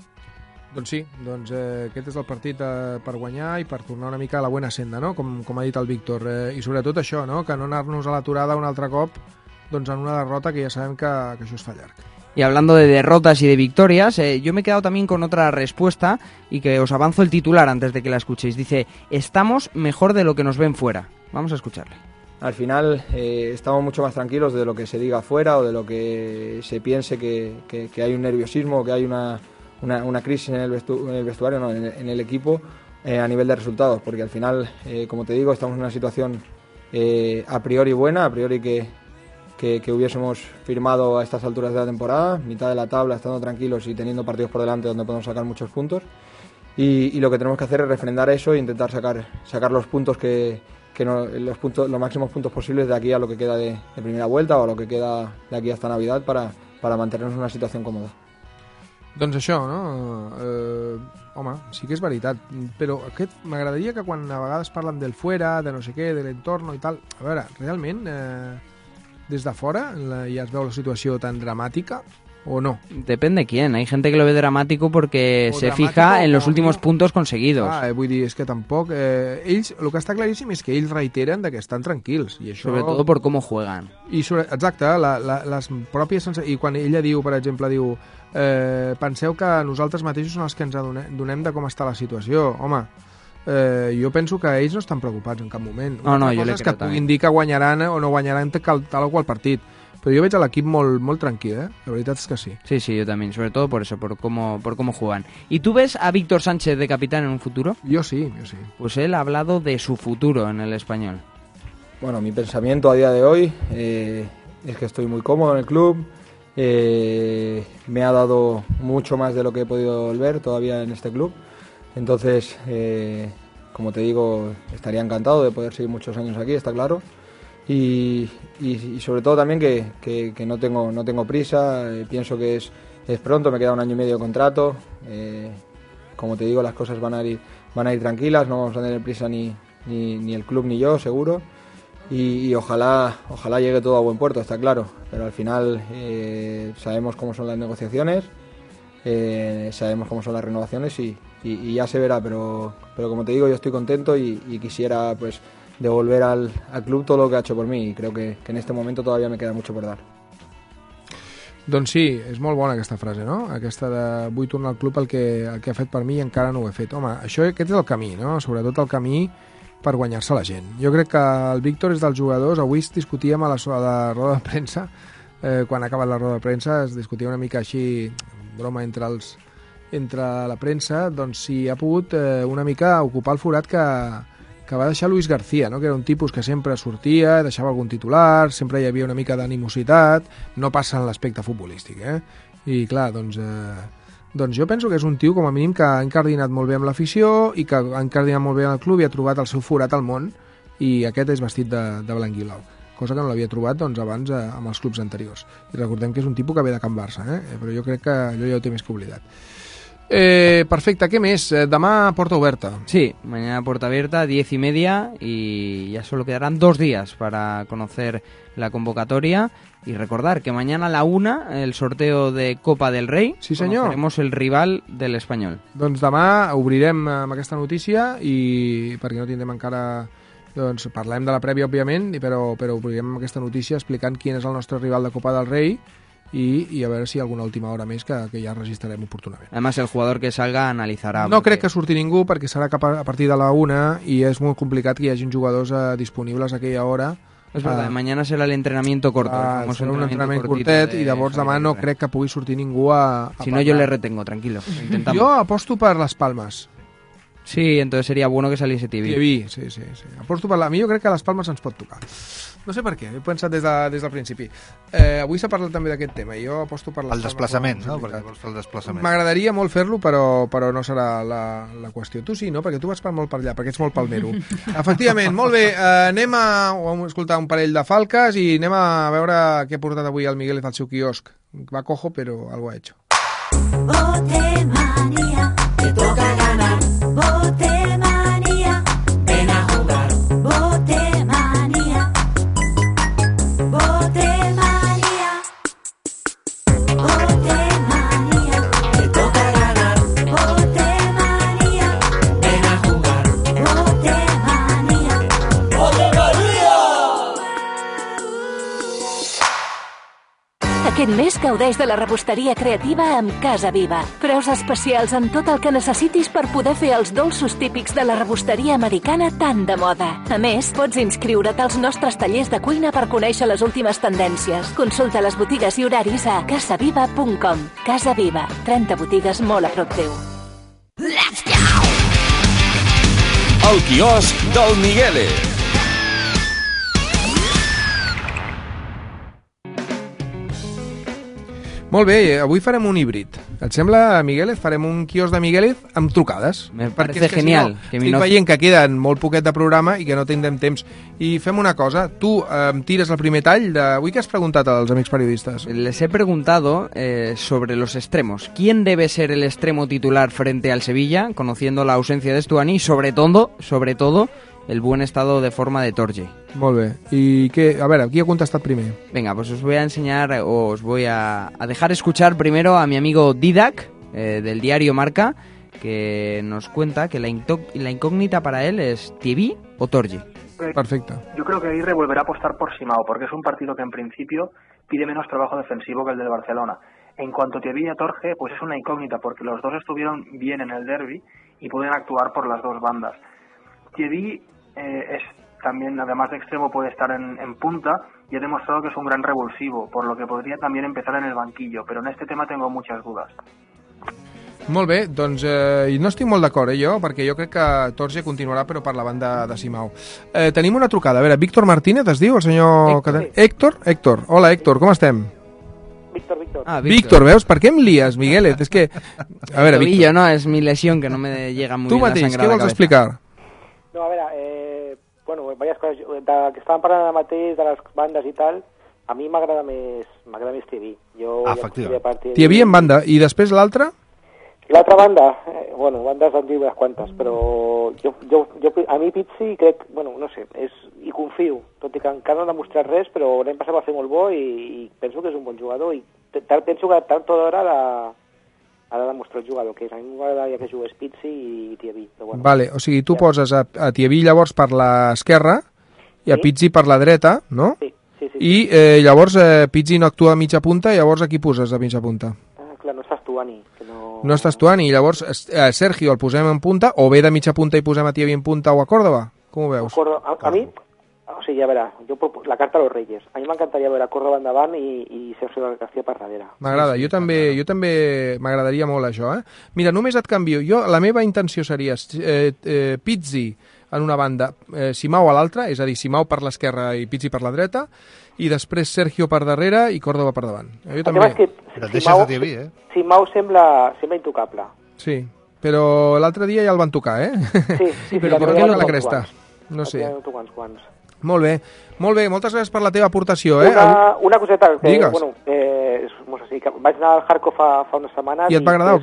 Doncs sí, doncs eh, aquest és el partit eh, per guanyar i per tornar una mica a la buena senda, no? Com, com ha dit el Víctor, eh, i sobretot això, no? Que no anar-nos a l'aturada un altre cop doncs en una derrota que ja sabem que, que això es fa llarg. Y hablando de derrotas y de victorias, eh, yo me he quedado también con otra respuesta y que os avanzo el titular antes de que la escuchéis. Dice, estamos mejor de lo que nos ven fuera. Vamos a escucharle. Al final eh, estamos mucho más tranquilos de lo que se diga afuera o de lo que se piense que, que, que hay un nerviosismo, que hay una, una, una crisis en el, vestu en el vestuario, no, en, el, en el equipo eh, a nivel de resultados. Porque al final, eh, como te digo, estamos en una situación eh, a priori buena, a priori que... Que, que hubiésemos firmado a estas alturas de la temporada, mitad de la tabla, estando tranquilos y teniendo partidos por delante donde podemos sacar muchos puntos, y, y lo que tenemos que hacer es refrendar eso e intentar sacar, sacar los puntos que, que no, los puntos, los máximos puntos posibles de aquí a lo que queda de, de primera vuelta o a lo que queda de aquí hasta Navidad para, para mantenernos en una situación cómoda. Doncs això, no? Eh, home, sí que és veritat, però aquest m'agradaria que quan a vegades parlen del fuera, de no sé què, de l'entorno i tal, a veure, realment... Eh, des de fora la, ja es veu la situació tan dramàtica o no? Depende de quién. Hay gente que lo ve dramático porque o se dramático, fija en los o últimos no. puntos conseguidos. Ah, eh, vull dir, és que tampoc... Eh, ells, el que està claríssim és que ells reiteren de que estan tranquils. I això... Sobre todo por cómo juegan. I sobre, exacte, la, la, les pròpies sensacions... I quan ella diu, per exemple, diu eh, penseu que nosaltres mateixos són els que ens adonem, donem de com està la situació. Home, Eh, jo penso que ells no estan preocupats en cap moment. No, no, Una jo cosa le és creo que puguin dir que guanyaran o no guanyaran tal, tal o qual partit. Però jo veig a l'equip molt, molt tranquil, ¿eh? La veritat és que sí. Sí, sí, yo también, sobre todo por eso, por cómo, por cómo juegan. ¿Y tú ves a Víctor Sánchez de capitán en un futuro? Yo sí, yo sí. Pues él ha hablado de su futuro en el Español. Bueno, mi pensamiento a día de hoy eh, es que estoy muy cómodo en el club. Eh, me ha dado mucho más de lo que he podido volver todavía en este club. Entonces, eh, como te digo, estaría encantado de poder seguir muchos años aquí, está claro. Y, y, y sobre todo también que, que, que no tengo no tengo prisa, eh, pienso que es, es pronto, me queda un año y medio de contrato. Eh, como te digo, las cosas van a ir van a ir tranquilas, no vamos a tener prisa ni, ni, ni el club ni yo, seguro. Y, y ojalá ojalá llegue todo a buen puerto, está claro. Pero al final eh, sabemos cómo son las negociaciones, eh, sabemos cómo son las renovaciones y Y, y ya se verá, pero, pero como te digo, yo estoy contento y, y quisiera pues devolver al, al club todo lo que ha hecho por mí, y creo que, que en este momento todavía me queda mucho por dar. Doncs sí, és molt bona aquesta frase, no? Aquesta de vull tornar al club el que, el que ha fet per mi i encara no ho he fet. Home, això, aquest és el camí, no? Sobretot el camí per guanyar-se la gent. Jo crec que el Víctor és dels jugadors, avui discutíem a la, a la roda de premsa, eh, quan ha acabat la roda de premsa, es discutia una mica així, broma entre els entre la premsa, doncs si ha pogut eh, una mica ocupar el forat que, que va deixar Luis García, no? Que era un tipus que sempre sortia, deixava algun titular, sempre hi havia una mica d'animositat, no passa en l'aspecte futbolístic, eh? I clar, doncs, eh, doncs jo penso que és un tio com a mínim que ha encardinat molt bé amb l'afició i que ha encardinat molt bé amb el club i ha trobat el seu forat al món, i aquest és vestit de, de blanc i blau, cosa que no l'havia trobat doncs, abans eh, amb els clubs anteriors. I recordem que és un tipus que ve de Can Barça, eh? Però jo crec que allò ja ho té més que oblidat. Eh, perfecte, què més? Eh, demà porta oberta. Sí, mañana puerta abierta, diez y media, y ya solo quedarán dos días para conocer la convocatoria. Y recordar que mañana a la una, el sorteo de Copa del Rey, sí, senyor. Conoceremos el rival del Espanyol. Doncs demà obrirem amb aquesta notícia i perquè no tindrem encara... Doncs parlem de la prèvia, òbviament, però, però obrirem amb aquesta notícia explicant quin és el nostre rival de Copa del Rei y, y a ver si alguna última hora més que, que ja registrarem oportunament. Además, el jugador que salga analizarà... No crec que surti ningú perquè serà cap a, a partir de la una i és molt complicat que hi hagin jugadors eh, disponibles a aquella hora. Es verdad, uh, mañana serà l'entrenamiento corto. Ah, serà un entrenament curtet de... i llavors demà no crec que pugui sortir ningú a, a Si no, jo le retengo, tranquilo. Intentamos. Jo aposto per les Palmes. Sí, entonces sería bueno que saliese Tibi. Tibi, sí, sí, sí. Aposto per la... A mi jo crec que les Palmes ens pot tocar. No sé per què, he pensat des, de, des del principi. Eh, avui s'ha parlat també d'aquest tema i jo aposto per les el Palmes. El desplaçament, no? Perquè vols fer el desplaçament. M'agradaria molt fer-lo, però, però no serà la, la qüestió. Tu sí, no? Perquè tu vas per molt per allà, perquè ets molt palmero. Efectivament, molt bé. Eh, anem a, a escoltar un parell de falques i anem a veure què ha portat avui el Miguel al seu quiosc. Va cojo, però algo ha hecho. Bote manía, te toca ganar. Bote manía, ven a jugar. Bote manía, bote manía, bote manía, te toca ganar. Bote manía, ven a jugar. Bote manía, bote manía. Aquest mes gaudeix de la rebosteria creativa amb Casa Viva. Preus especials en tot el que necessitis per poder fer els dolços típics de la rebosteria americana tan de moda. A més, pots inscriure't als nostres tallers de cuina per conèixer les últimes tendències. Consulta les botigues i horaris a casaviva punt com. Casa Viva, trenta botigues molt a prop teu. El quiosc del Migueles. Molt bé, avui farem un híbrid. Et sembla, Migueles? Farem un quiosc de Migueles amb trucades. Me parece genial. Si no, que estic no... veient que queden molt poquet de programa i que no tindrem temps. I fem una cosa, tu eh, tires el primer tall d'avui. Què has preguntat als amics periodistas? Les he preguntado eh, sobre los extremos. ¿Quién debe ser el extremo titular frente al Sevilla, conociendo la ausencia de Stuani y sobre todo, sobre todo, el buen estado de forma de Torje? Molt bé. I què, a veure, qui ha contestat primer? Venga, pues os voy a enseñar, o os voy a, a dejar escuchar primero a mi amigo Didac, eh, del diario Marca, que nos cuenta que la, la incógnita para él es Tibi o Torje. Perfecto. Yo creo que Aguirre volverá a apostar por Simao, porque es un partido que en principio pide menos trabajo defensivo que el del Barcelona. En cuanto a Tibi y a Torje, pues es una incógnita, porque los dos estuvieron bien en el derbi y pueden actuar por las dos bandas. Tibi eh, es también, además de extremo, puede estar en, en punta y ha demostrado que es un gran revulsivo, por lo que podría también empezar en el banquillo, pero en este tema tengo muchas dudas. Molt bé, doncs eh, no estic molt d'acord, eh, jo, perquè jo crec que Torge continuarà, però per la banda de Simao. Eh, tenim una trucada, a veure, Víctor Martínez es diu, el senyor... Héctor, sí. Héctor? Héctor, hola Héctor, com estem? Víctor, Víctor. Ah, Víctor. Víctor, veus? Per què em lies, Miguelet? És que... A veure, Víctor. Víctor. No, és mi lesión, que no me llega muy tu bien mateix, la sangre què vols explicar? No, a veure, eh, bueno, diverses coses. De, que estàvem parlant ara mateix de les bandes i tal, a mi m'agrada més m'agrada més Tibi. Jo ah, ja efectivament. Tibi en banda. I després l'altra? L'altra banda, eh, bueno, bandes en diu unes quantes, però jo, jo, jo, a mi Pizzi crec, bueno, no sé, és, hi confio, tot i que encara no ha demostrat res, però l'any passat va fer molt bo i, i penso que és un bon jugador i tal, penso que tard o d'hora ha de, ha de demostrar el jugador que és. A mi m'agradaria que jugués Pizzi i Tibi. Bueno, vale, o sigui, tu ja. poses a, a Tibi llavors per l'esquerra i a sí? Pizzi per la dreta, no? Sí, sí, sí. I eh, llavors eh, Pizzi no actua a mitja punta i llavors a qui poses a mitja punta? Ah, clar, no estàs Stuani, que no... No està Stuani, i llavors eh, Sergio el posem en punta, o ve de mitja punta i posem a Tibi en punta o a Córdoba? Com ho veus? A, a, a mi, o sigui, a veure, jo, la carta a los Reyes. A mi m'encantaria veure Córdoba endavant i, i Sergio García per darrere. M'agrada, sí, sí, jo també jo també m'agradaria molt això, eh? Mira, només et canvio. Jo, la meva intenció seria eh, eh, Pizzi en una banda, eh, Simao a l'altra, és a dir, Simao per l'esquerra i Pizzi per la dreta, i després Sergio per darrere i Córdoba per davant. Jo també... Que però et deixes de Tibi, eh? Simao sembla, sembla intocable. Sí, però l'altre dia ja el van tocar, eh? Sí, sí, però per què no la cresta? No sé. Quants, quants. Molt bé, molt bé, moltes gràcies per la teva aportació, eh? Una, una coseta, que, Digues. bueno, eh, no sé si, que vaig anar al Kharkov fa, fa unes setmanes... I et va agradar o què?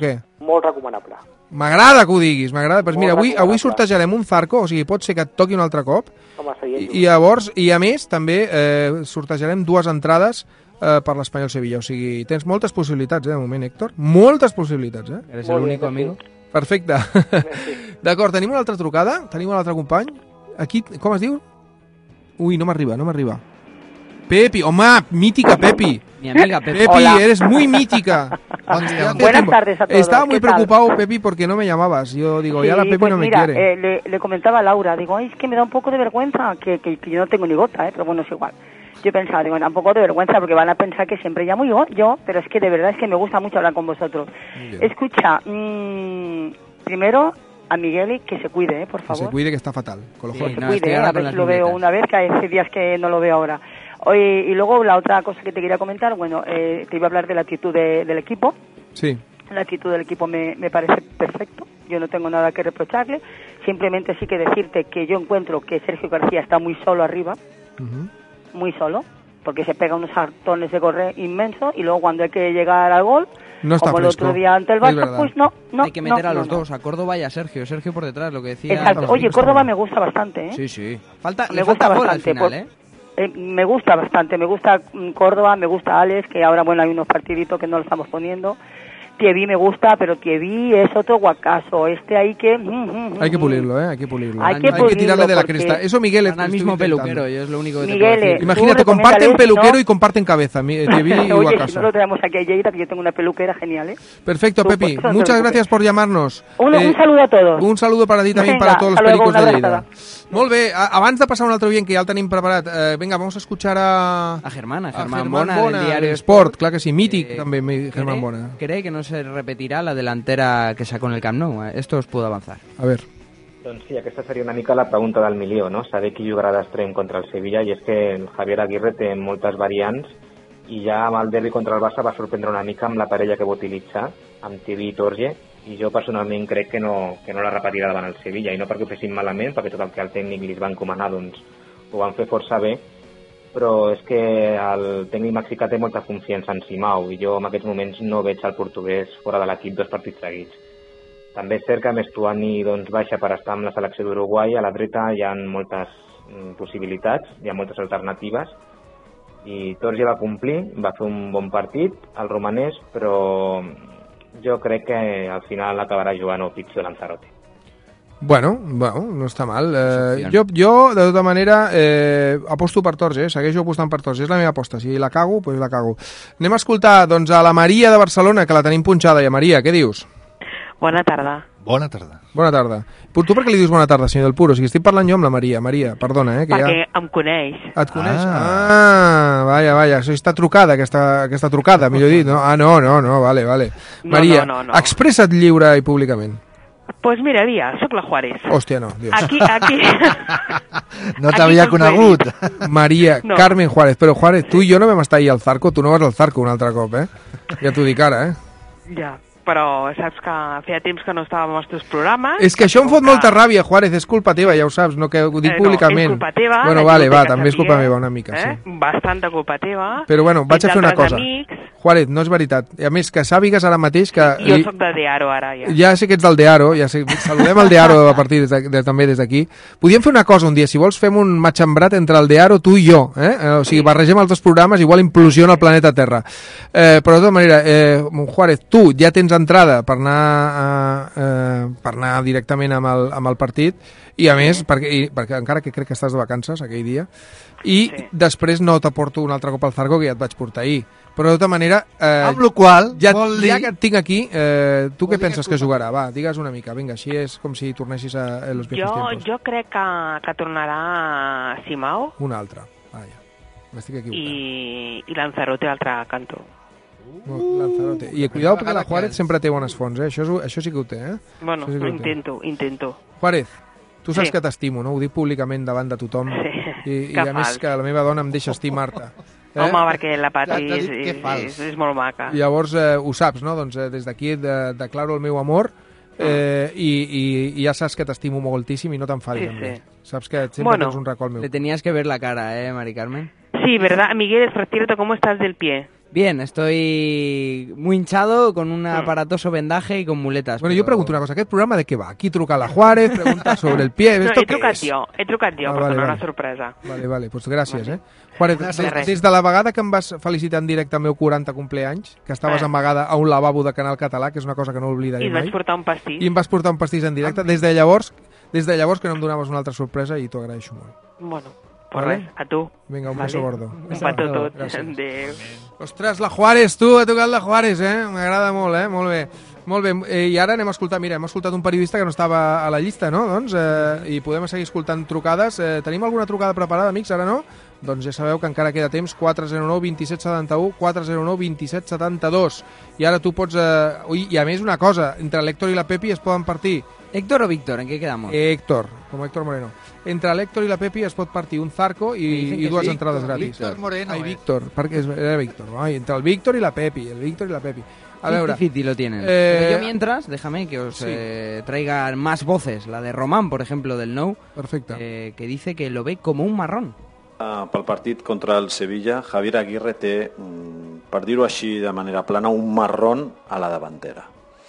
molt recomanable. M'agrada que ho diguis, m'agrada. Pues mira, Molt avui, avui recomanable. sortejarem un Zarco, o sigui, pot ser que et toqui un altre cop. Home, seria I, i llavors, i a més, també eh, sortejarem dues entrades eh, per l'Espanyol Sevilla. O sigui, tens moltes possibilitats, eh, de moment, Héctor. Moltes possibilitats, eh? Eres el único amigo. Perfecte. D'acord, tenim una altra trucada? Tenim un altre company? Aquí, com es diu? Ui, no m'arriba, no m'arriba. Pepi, home, mítica Pepi. Mi amiga Pepi. Pepi, Hola. eres muy mítica. Buenas tardes a todos. Estaba muy ¿Qué tal? preocupado, Pepi, porque no me llamabas. Yo digo, Sí, ya la Pepi pues no me mira, quiere. eh, le, le comentaba a Laura, digo, ay, es que me da un poco de vergüenza, que, que, que yo no tengo ni gota, ¿eh? Pero bueno, es igual. Yo pensaba, digo, da un poco de vergüenza porque van a pensar que siempre llamo yo, yo, pero es que de verdad es que me gusta mucho hablar con vosotros. Escucha, mmm, primero a Migueli que se cuide, ¿eh? Por Que favor. se cuide, que está fatal. Con los Que se jóvenes. cuide, ¿eh? A ver si lo veo una vez, que hace días que no lo veo ahora. Oye, y luego la otra cosa que te quería comentar, bueno, eh, te iba a hablar de la actitud de- del equipo. Sí. La actitud del equipo me, me parece perfecto, yo no tengo nada que reprocharle, simplemente sí que decirte que yo encuentro que Sergio García está muy solo arriba, muy solo, porque se pega unos sartones de correr inmensos y luego cuando hay que llegar al gol, No está como el fresco. otro día ante el Es Barça, verdad. pues no, no, Hay que meter no, a los no, no. dos, a Córdoba y a Sergio. Sergio por detrás, lo que decía. Exacto. Oye, Córdoba me gusta bastante, ¿eh? Sí, sí. Falta, me le gusta falta gol al bastante. final, por- ¿eh? eh, me gusta bastante, me gusta mm, Córdoba, me gusta Alex, que ahora, bueno, hay unos partiditos que no lo estamos poniendo. Thierry me gusta, pero Thierry es otro guacazo. Este hay que... mm, mm, Hay que mm. pulirlo, ¿eh? Hay que pulirlo. Hay que pulirlo tirarle de la porque- cresta. Eso, Miguel, Van al estoy mismo intentando. peluquero, y es lo único que te Miguel, puedo decir. Imagínate, tú comparten recomiéndale, si peluquero no- y comparten cabeza. mi- eh, Tevi y Oye, si Guacaso. no lo traemos aquí a Lleida, que yo tengo una peluquera genial, ¿eh? Perfecto, Tú, Pepi. pues, no te Muchas preocupes. gracias por llamarnos. Un, Eh, un saludo a todos. Un saludo para ti también, Venga, para todos los hasta luego, pericos una de Lleida. abrazada. Molt bé, a- abans de pasar a un altre bien que ya el tenim preparat, eh, venga, vamos a escuchar a... A Germán, a a Germán Germán Bona, Bona, del diario del Sport, clar que sí, mític també, mi- Germán ¿Cree, Bona. cree que no se repetirá la delantera que sacó en el Camp Nou? Esto os puedo avanzar. A ver. Doncs sí, aquesta seria una mica la pregunta del milió, no? Saber qui jugarà d'extrem contra el Sevilla, i és que el Javier Aguirre té moltes variants i ja amb el derbi contra el Barça va sorprendre una mica amb la parella que va utilitzar, amb Tibi i Torge, i jo personalment crec que no, que no la repetirà davant el Sevilla, i no perquè ho fessin malament, perquè tot el que el tècnic li va encomanar doncs, ho van fer força bé, però és que el tècnic mexicà té molta confiança en Simao, i jo en aquests moments no veig el portuguès fora de l'equip dos partits seguits. També és cert que Mestuani doncs, baixa per estar amb la selecció d'Uruguai. A la dreta hi ha moltes mm, possibilitats, hi ha moltes alternatives. I Torge va complir, va fer un bon partit, el romanès, però jo crec que al final acabarà jugant o Pizzo Lanzarote. Bueno, bueno, no està mal. Eh, jo, jo, de tota manera, eh, aposto per Torge, eh? Segueixo apostant per Torge. És la meva aposta. Si la cago, doncs la cago. Anem a escoltar doncs, a la Maria de Barcelona, que la tenim punxada. I a Maria, què dius? Bona tarda. Bona tarda. Bona tarda. Tu per què li dius bona tarda, senyor del Puro? O sigui, estic parlant jo amb la Maria. Maria, perdona, eh? Que Perquè ja... em coneix. Et coneix? Ah, ah vaja, vaja. Això està trucada, aquesta, aquesta trucada, millor dit. No? Ah, no, no, no, vale, vale. No, Maria, no, no, no. expressa't lliure i públicament. Pues mira, dia, sóc la Juárez. Hòstia, no, Dios. Aquí, aquí... No Aquí t'havia tots conegut. Maria, No. Carmen Juárez. Però Juárez, tu i jo no vam estar ahir al Zarco, tu no vas al Zarco un altre cop, eh? Ja t'ho dic ara, eh? Ja, però saps que feia temps que no estàvem als teus programes. És que això em fot molta ràbia, Juárez, és culpa teva, ja ho saps, no que ho dic Eh, públicament. No, és culpa teva. Bueno, la vale, va, biblioteca també és culpa Xavier, meva una mica, eh? sí. Bastanta culpa teva. Però bueno, vaig a fer una Tens cosa. altres Amics. Juárez, no és veritat. I a més, que sàpigues ara mateix que... Jo sóc de Dearo ara, ja. Ja sé que ets del Dearo, ja sé, saludem el Dearo a partir de, de, també des d'aquí. Podríem fer una cosa un dia, si vols fem un matxembrat entre el Dearo, tu i jo, eh? Eh, o sigui, barregem els dos programes, igual implosiona el planeta Terra. Eh, però de tota manera, eh, Juárez, tu ja tens entrada per anar, a, eh, per anar directament amb el, amb el partit, i a més, perquè, i, perquè encara que crec que estàs de vacances aquell dia, i sí. després no t'aporto un altre cop al Zarco, que ja et vaig portar ahir. Però de tota manera... Eh, Amb la qual ja, vol dir... ja que et tinc aquí, eh, tu què penses que jugarà? Va, digues una mica, vinga, així és com si tornessis a, a los viejos Jo, tiempos. jo crec que, que tornarà Simao Un altre, vaja, m'estic equivocant. i, i Lanzarote a l'altre cantó. No, Lanzarote. I cuidado perquè la Juárez sempre té bones fonts, eh? Això, és, això sí que ho té, eh? Bueno, Això sí que ho té. intento, intento. Juárez, tu saps Sí. que t'estimo, no? Ho dic públicament davant de tothom. Sí, I, i que a més fals. que la meva dona em deixa estimar-te. Eh? Home, perquè la Patri Ja t'ha és, dit que és, fals. és, és molt maca. Llavors eh, ho saps, no? Doncs eh, des d'aquí de, declaro el meu amor eh, i, i, i ja saps que t'estimo moltíssim i no t'enfadis Sí, amb sí. mi. Saps que sempre Bueno. tens un racó al meu. Le tenías que ver la cara, ¿eh, Mari Carmen? Sí, ¿verdad? Miguel, retírate, ¿cómo estás del pie? Bien, estoy muy hinchado, con un aparatoso vendaje y con muletas. Bueno, pero... yo pregunto una cosa, ¿aquest programa de què va? Aquí truca a la Juárez, pregunta sobre el pie, No, ¿esto he qué trucat es? jo, he trucat jo Ah, per vale, donar vale. una sorpresa. Vale, vale, doncs gràcies, eh? Juárez, Una des, sorpresa. des de la vegada que em vas felicitar en directe al meu quaranta compleanys, que estaves Eh. amagada a un lavabo de Canal Català, que és una cosa que no oblidaré I et mai, vaig portar un pastís. i em vas portar un pastís en directe, des de llavors, des de llavors que no em donaves una altra sorpresa i t'ho agraeixo molt. Bueno, pues Vale? res, a tu. Vinga, un Vale? beso gordo. Un petó tot. Gràcies. Adéu. Ostres, la Juárez, tu, ha tocat la Juárez, eh? M'agrada molt, eh? Molt bé. Molt bé, eh, i ara anem a escoltar, mira, hem escoltat un periodista que no estava a la llista, no? Doncs, eh, i podem seguir escoltant trucades. Eh, tenim alguna trucada preparada, amics, ara no? Doncs ja sabeu que encara queda temps, quatre zero nou vint set setanta u, quatre zero nou vint set setanta dos. I ara tu pots... Eh... Ui, i a més una cosa, entre l'Héctor i la Pepi es poden partir... ¿Héctor o Víctor? ¿En qué quedamos? Héctor, como Héctor Moreno. Entre l'Héctor i la Pepi es pot partir un Zarco i, dicen que i dues sí. entrades Víctor, gratis. Víctor Moreno, Ai, eh. Víctor, perquè és, era Víctor. Ai, entre el Víctor i la Pepi, el Víctor i la Pepi. A veure... Fifty lo tienen. Eh, Pero yo mientras, déjame que os sí. eh, traiga más voces. La de Román, por ejemplo, del Nou. Perfecte. Eh, que dice que lo ve como un marrón. Uh, pel partit contra el Sevilla, Javier Aguirre té, mm, per dir-ho així de manera plana, un marrón a la davantera.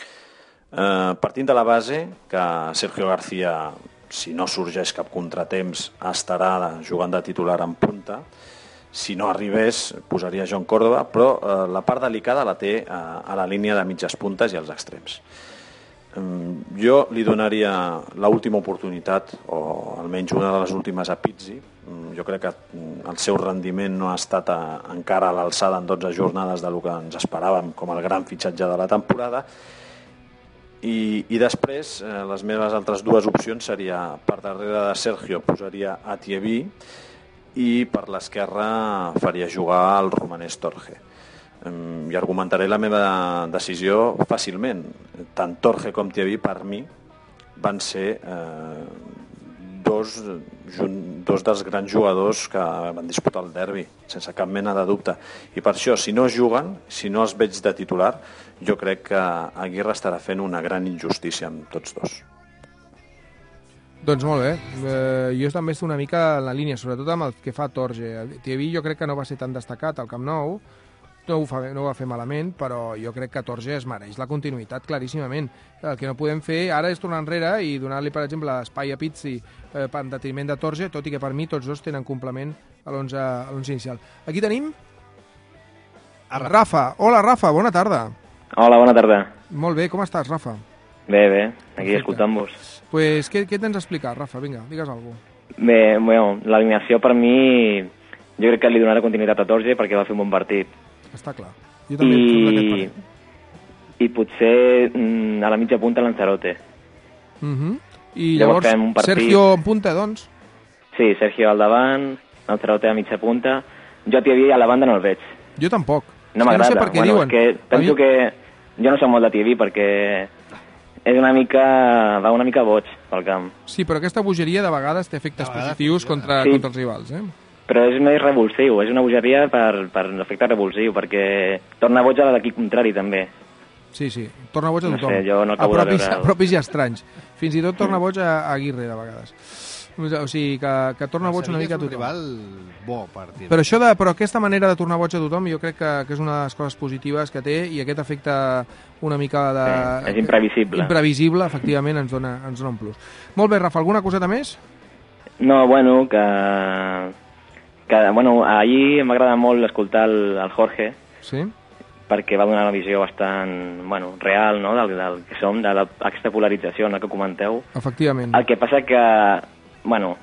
Uh, partint de la base que Sergio García, si no sorgeix cap contratemps, estarà jugant de titular en punta. Si no arribés, posaria John Córdoba, però uh, la part delicada la té uh, a la línia de mitges puntes i als extrems. Um, jo li donaria l'última oportunitat, o almenys una de les últimes a Pizzi. Um, jo crec que um, el seu rendiment no ha estat a, encara a l'alçada en dotze jornades del que ens esperàvem com el gran fitxatge de la temporada. I, i després, eh, les meves altres dues opcions seria, per darrere de Sergio posaria a Thierry i per l'esquerra faria jugar el romanès Torge. Um, I argumentaré la meva decisió fàcilment. Tant Torge com Thierry, per mi, van ser eh, dos, jun, dos dels grans jugadors que van disputar el derbi, sense cap mena de dubte. I per això, si no juguen, si no els veig de titular, jo crec que Aguirre estarà fent una gran injustícia amb tots dos. Doncs molt bé. Eh, jo també estic una mica en la línia, sobretot amb el que fa Torge. Thierry jo crec que no va ser tan destacat al Camp Nou, no ho, fa, no ho va fer malament, però jo crec que Torge es mereix la continuïtat claríssimament. El que no podem fer ara és tornar enrere i donar-li, per exemple, espai a Pizzi eh, en detriment de Torge, tot i que per mi tots dos tenen complement a l'onze inicial. Aquí tenim a Rafa. Hola, Rafa, bona tarda. Hola, bona tarda. Molt bé, com estàs, Rafa? Bé, bé, aquí escoltant-vos. Pues, què, què tens a explicar, Rafa? Vinga, digues alguna cosa. Bé, bueno, l'eliminació per mi, jo crec que li donarà continuïtat a Torge perquè va fer un bon partit. Està clar. Jo també I... soc d'aquest partit. I potser mm, a la mitja punta Lanzarote. Uh -huh. I Llavors llavors, fem un partit- Sergio en punta, doncs? Sí, Sergio al davant, Lanzarote a mitja punta. Jo a Thierry a la banda no el veig. Jo tampoc. No És que m'agrada. No sé per què bueno, diuen. és que penso mi- que jo no soc molt de Thierry perquè és una mica, va una mica boig pel camp. Sí, però aquesta bogeria de vegades té efectes positius contra, Sí. contra els rivals, eh? Però és més revulsiu, és una bogeria per, per l'efecte revulsiu, perquè torna boig a l'equip contrari també. Sí, sí, torna boig a No tothom. sé, jo no a acabo de propis, veure el- a propis i estranys. Fins i tot torna boig a, a Aguirre, de vegades. O sigui, que, que torna boig una mica a és un tothom. rival bo per dir. Però, això de, però aquesta manera de tornar boig a tothom jo crec que, que és una de les coses positives que té i aquest efecte una mica de... Sí, és imprevisible. Imprevisible, efectivament, ens dona, ens dona un plus. Molt bé, Rafa, alguna coseta més? No, bueno, que... que bueno, ahir m'agrada molt escoltar el, el Jorge, Sí? perquè va donar una visió bastant, bueno, real, no?, del, del que som, de aquesta polarització, no?, que comenteu. Efectivament. El que passa que, bueno,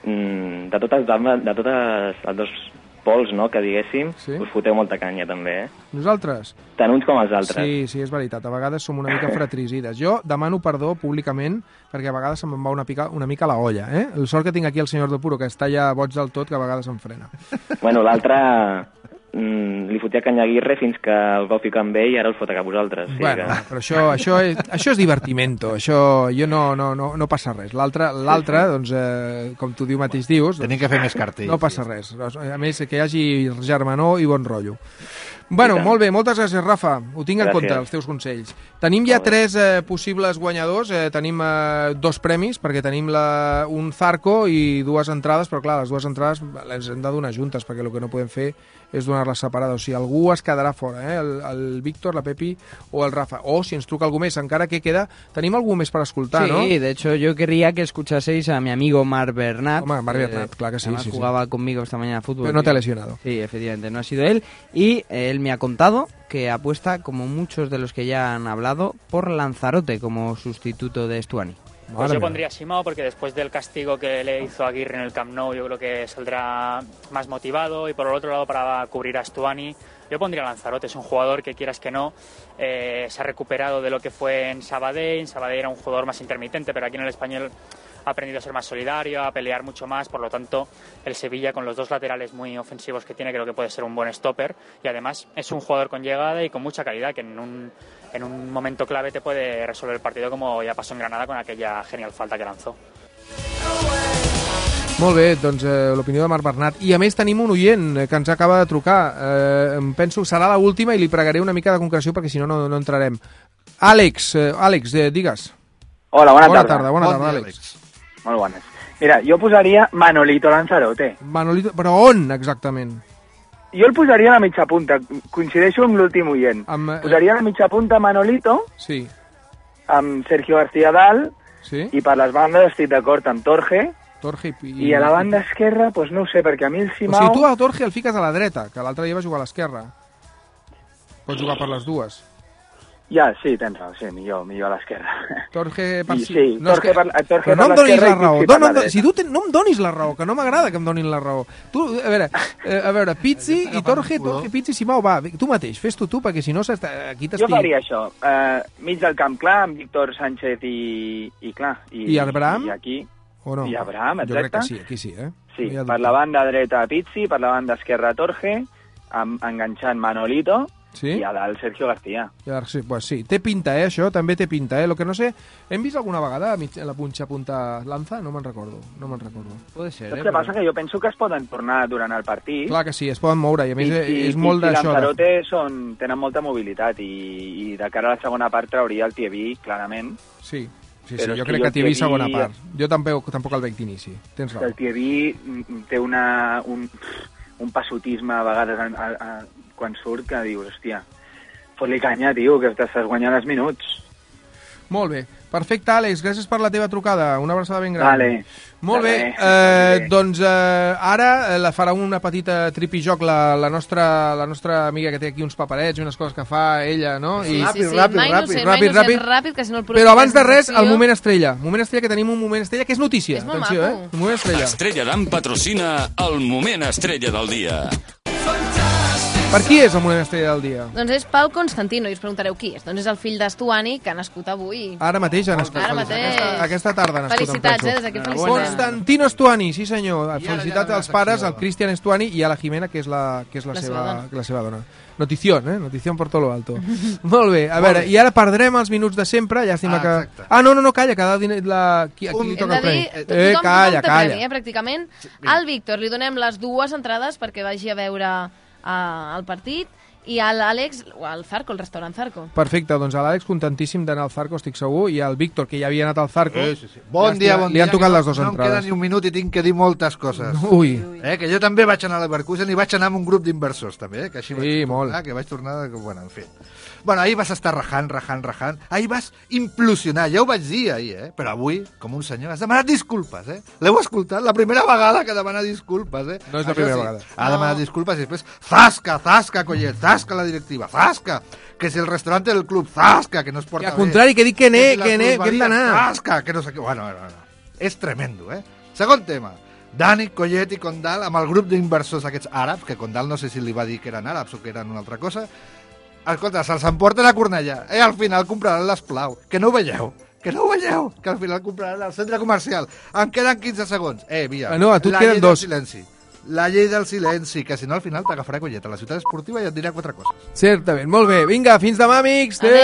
mm, de totes, de totes els dos pols, no?, que diguéssim, Sí. us foteu molta canya, també, eh? Nosaltres? Tant uns com els altres. Sí, sí, és veritat. A vegades som una mica fratricides. Jo demano perdó públicament perquè a vegades se'm va una, pica, una mica la olla. Eh? El sort que tinc aquí el senyor de Puro, que està ja boig del tot, que a vegades em frena. Bueno, l'altre mm, li fotia canya a Aguirre fins que el vau ficar amb ell i ara el fot a cap vosaltres. Sí, Bueno, que... però això, això, és, això és divertimento. Això jo no, no, no, no passa res. L'altre, l'altre, doncs, eh, com tu diu mateix dius... Tenim que fer més cartells. No passa res. A més, que hi hagi germanor i bon rotllo. Bueno, molt bé, moltes gràcies, Rafa. Ho tinc en Gràcies. compte, els teus consells. Tenim ja tres eh, possibles guanyadors. Eh, tenim eh, dos premis, perquè tenim la, un Zarco i dues entrades, però clar, les dues entrades les hem de donar juntes, perquè el que no podem fer és donar-les separades. O sigui, algú es quedarà fora, eh? El, el Víctor, la Pepi o el Rafa. O si ens truca algú més, encara que queda... Tenim algú més per escoltar, sí, ¿no? Sí, de hecho yo querría que escuchaseis a mi amigo Marc Bernat. Hombre, Marc Bernat, claro que sí. Además sí, sí. jugaba conmigo esta mañana a fútbol. Pero no te ha lesionado. Sí, efectivamente, no ha sido él. Y eh, él me ha contado que apuesta, como muchos de los que ya han hablado, por Lanzarote como sustituto de Stuani. Pues yo pondría a Simao porque después del castigo que le hizo a Aguirre en el Camp Nou yo creo que saldrá más motivado, y por el otro lado para cubrir a Stuani yo pondría a Lanzarote. Es un jugador que quieras que no eh, se ha recuperado de lo que fue en Sabadell. En Sabadell era un jugador más intermitente, pero aquí en el Español ha aprendido a ser más solidario, a pelear mucho más. Por lo tanto, el Sevilla, con los dos laterales muy ofensivos que tiene, creo que puede ser un buen stopper, y además es un jugador con llegada y con mucha calidad, que en un, en un momento clave te puede resolver el partido, como ya pasó en Granada con aquella genial falta que lanzó. Molt bé, doncs eh, l'opinió de Marc Bernat. I a més tenim un oient que ens acaba de trucar. Eh, em penso que serà l'última i li pregaré una mica de concreció perquè si no, no, no entrarem. Àlex, eh, Àlex, eh, digues. Hola, bona, bona tarda. tarda. Bona bon tarda, dia, Àlex. Molt bones. Mira, jo posaria Manolito Lanzarote. Manolito, però on exactament? Jo el posaria a la mitja punta, coincideixo amb l'últim oient. Amb, eh... Posaria a la mitja punta Manolito, sí. amb Sergio García dalt, sí. i per les bandes estic d'acord amb Torge, Torge i... i a la banda esquerra, doncs pues no ho sé, perquè a mi el Simao... O sigui, tu a Torge el fiques a la dreta, que l'altre dia va jugar a l'esquerra. Pots jugar per les dues. Ja, sí, tens raó, sí, millor, millor a l'esquerra. Torge per I, si... sí, no, Torge que... per, Torge però no per em donis la l'esquerra raó. i No, per no, la no, dreta. si tu te, no em donis la raó, que no m'agrada que em donin la raó. Tu, a veure, eh, a veure Pizzi i Torge, Torge, Pizzi, Simao, va, tu mateix, fes-tu tu, perquè si no aquí t'estic... Jo faria això, eh, mig del camp clar, amb Víctor Sánchez i, i clar... I, I Abraham? I aquí... O no? I Abraham, exacte. Jo crec que sí, aquí sí, eh? Sí, no per la banda dreta Pizzi, per la banda esquerra Torge, amb, enganxant Manolito, sí? I a dalt Sergio García. Ja, sí, pues sí, té pinta, eh, això, també té pinta, eh? Lo que no sé, hem vist alguna vegada a la punxa punta Lanza? No me'n recordo, no me'n recordo. Puede ser, Saps eh? què Però... passa? Que jo penso que es poden tornar durant el partit. Clar que sí, es poden moure, i a més I, i, és molt i, d'això. I Lanzarote són, tenen molta mobilitat, i, i de cara a la segona part trauria el Tievi, clarament. Sí. Sí, sí, Però jo és crec que que Tievi Tievi- segona part. Jo tampoc, tampoc el veig d'inici. Tens raó. El Tievi mm, té una, un, un passotisme a vegades a, a, a, quan surt que dius, hòstia, fot-li canya, tio, que t'estàs guanyant els minuts. Molt bé. Perfecte, Àlex, gràcies per la teva trucada. Una abraçada ben gran. Vale. Molt bé, Vale. eh, doncs eh, ara eh, la farà una petita tripijoc la, la, nostra, la nostra amiga que té aquí uns paperets i unes coses que fa ella, no? Sí, I... sí, sí, mai no sé, mai no sé ràpid, que si no el Però abans de res, el presentació- moment estrella. Moment estrella, que tenim un moment estrella, que és notícia. És molt Atenció, maco. eh? Un moment estrella. Estrella d'Am patrocina el moment estrella del dia. Per qui és el moment estrella del dia? Doncs és Pau Constantino, i us preguntareu qui és. Doncs és el fill d'Estuani, que ha nascut avui. Ara mateix ha nascut. Ara mateix. Aquesta, aquesta tarda ha nascut. Felicitats, em penso. eh, des d'aquí el felicitem. Constantino Estuani, sí senyor. Felicitats als pares, al Cristian Estuani i a la Jimena, que és la, que és la, La seva, seva dona. la seva dona. Notición, eh? Notición por todo lo alto. Molt bé, a Molt veure, bé. i ara perdrem els minuts de sempre, llàstima Ah, que... exacte. Ah, no, no, no, calla, cada diner... La... Qui, a qui li Hem toca de el dir, premi? tothom, Eh, tothom calla, té calla. premi, eh, pràcticament. Al Víctor li donem les dues entrades perquè vagi a veure uh, el partit, i a l'Àlex, o al Zarco, el restaurant Zarco. Perfecte, doncs a l'Àlex contentíssim d'anar al Zarco, estic segur, i al Víctor, que ja havia anat al Zarco. Sí, sí, sí. Bon dia, bon Li dia. han tocat que les dues no, entrades. No em queda ni un minut i tinc que dir moltes coses. Ui. Eh, que jo també vaig anar a Leverkusen i vaig anar amb un grup d'inversors, també, eh, que així Sí, vaig molt. tornar, que vaig tornar... De... Bueno, en fi. Bueno, ahir vas estar rajant, rajant, rajant. Ahir vas implosionar, ja ho vaig dir ahir, eh? Però avui, com un senyor, has demanat disculpes, eh? L'heu escoltat? La primera vegada que demana disculpes, eh? No és la Això primera sí, vegada. Ha demanat disculpes i després, zasca, zasca, Collet, zasca la directiva, zasca, que si el restaurant del club, zasca, que no es porta I al bé. contrari, que dic que ne, si la que ne, que hem plusvalia, d'anar. Zasca, que no sé què. Bueno, bueno, bueno. És tremendo, eh? Segon tema. Dani, Collet i Condal, amb el grup d'inversors aquests àrabs, que Condal no sé si li va dir que eren àrabs o que eren una altra cosa, escolta, se'ls emporten a Cornellà, eh? Al final compraran l'Esplau, que no ho veieu, que no ho veieu, que al final compraran al centre comercial. Em queden quinze segons. Eh, via, Ah, no, a tu et la queden llei dos. del silenci. La llei del silenci, que si no al final t'agafarà Collet a la ciutat esportiva i et dirà quatre coses. Certament, molt bé. Vinga, fins demà, amics. Adéu.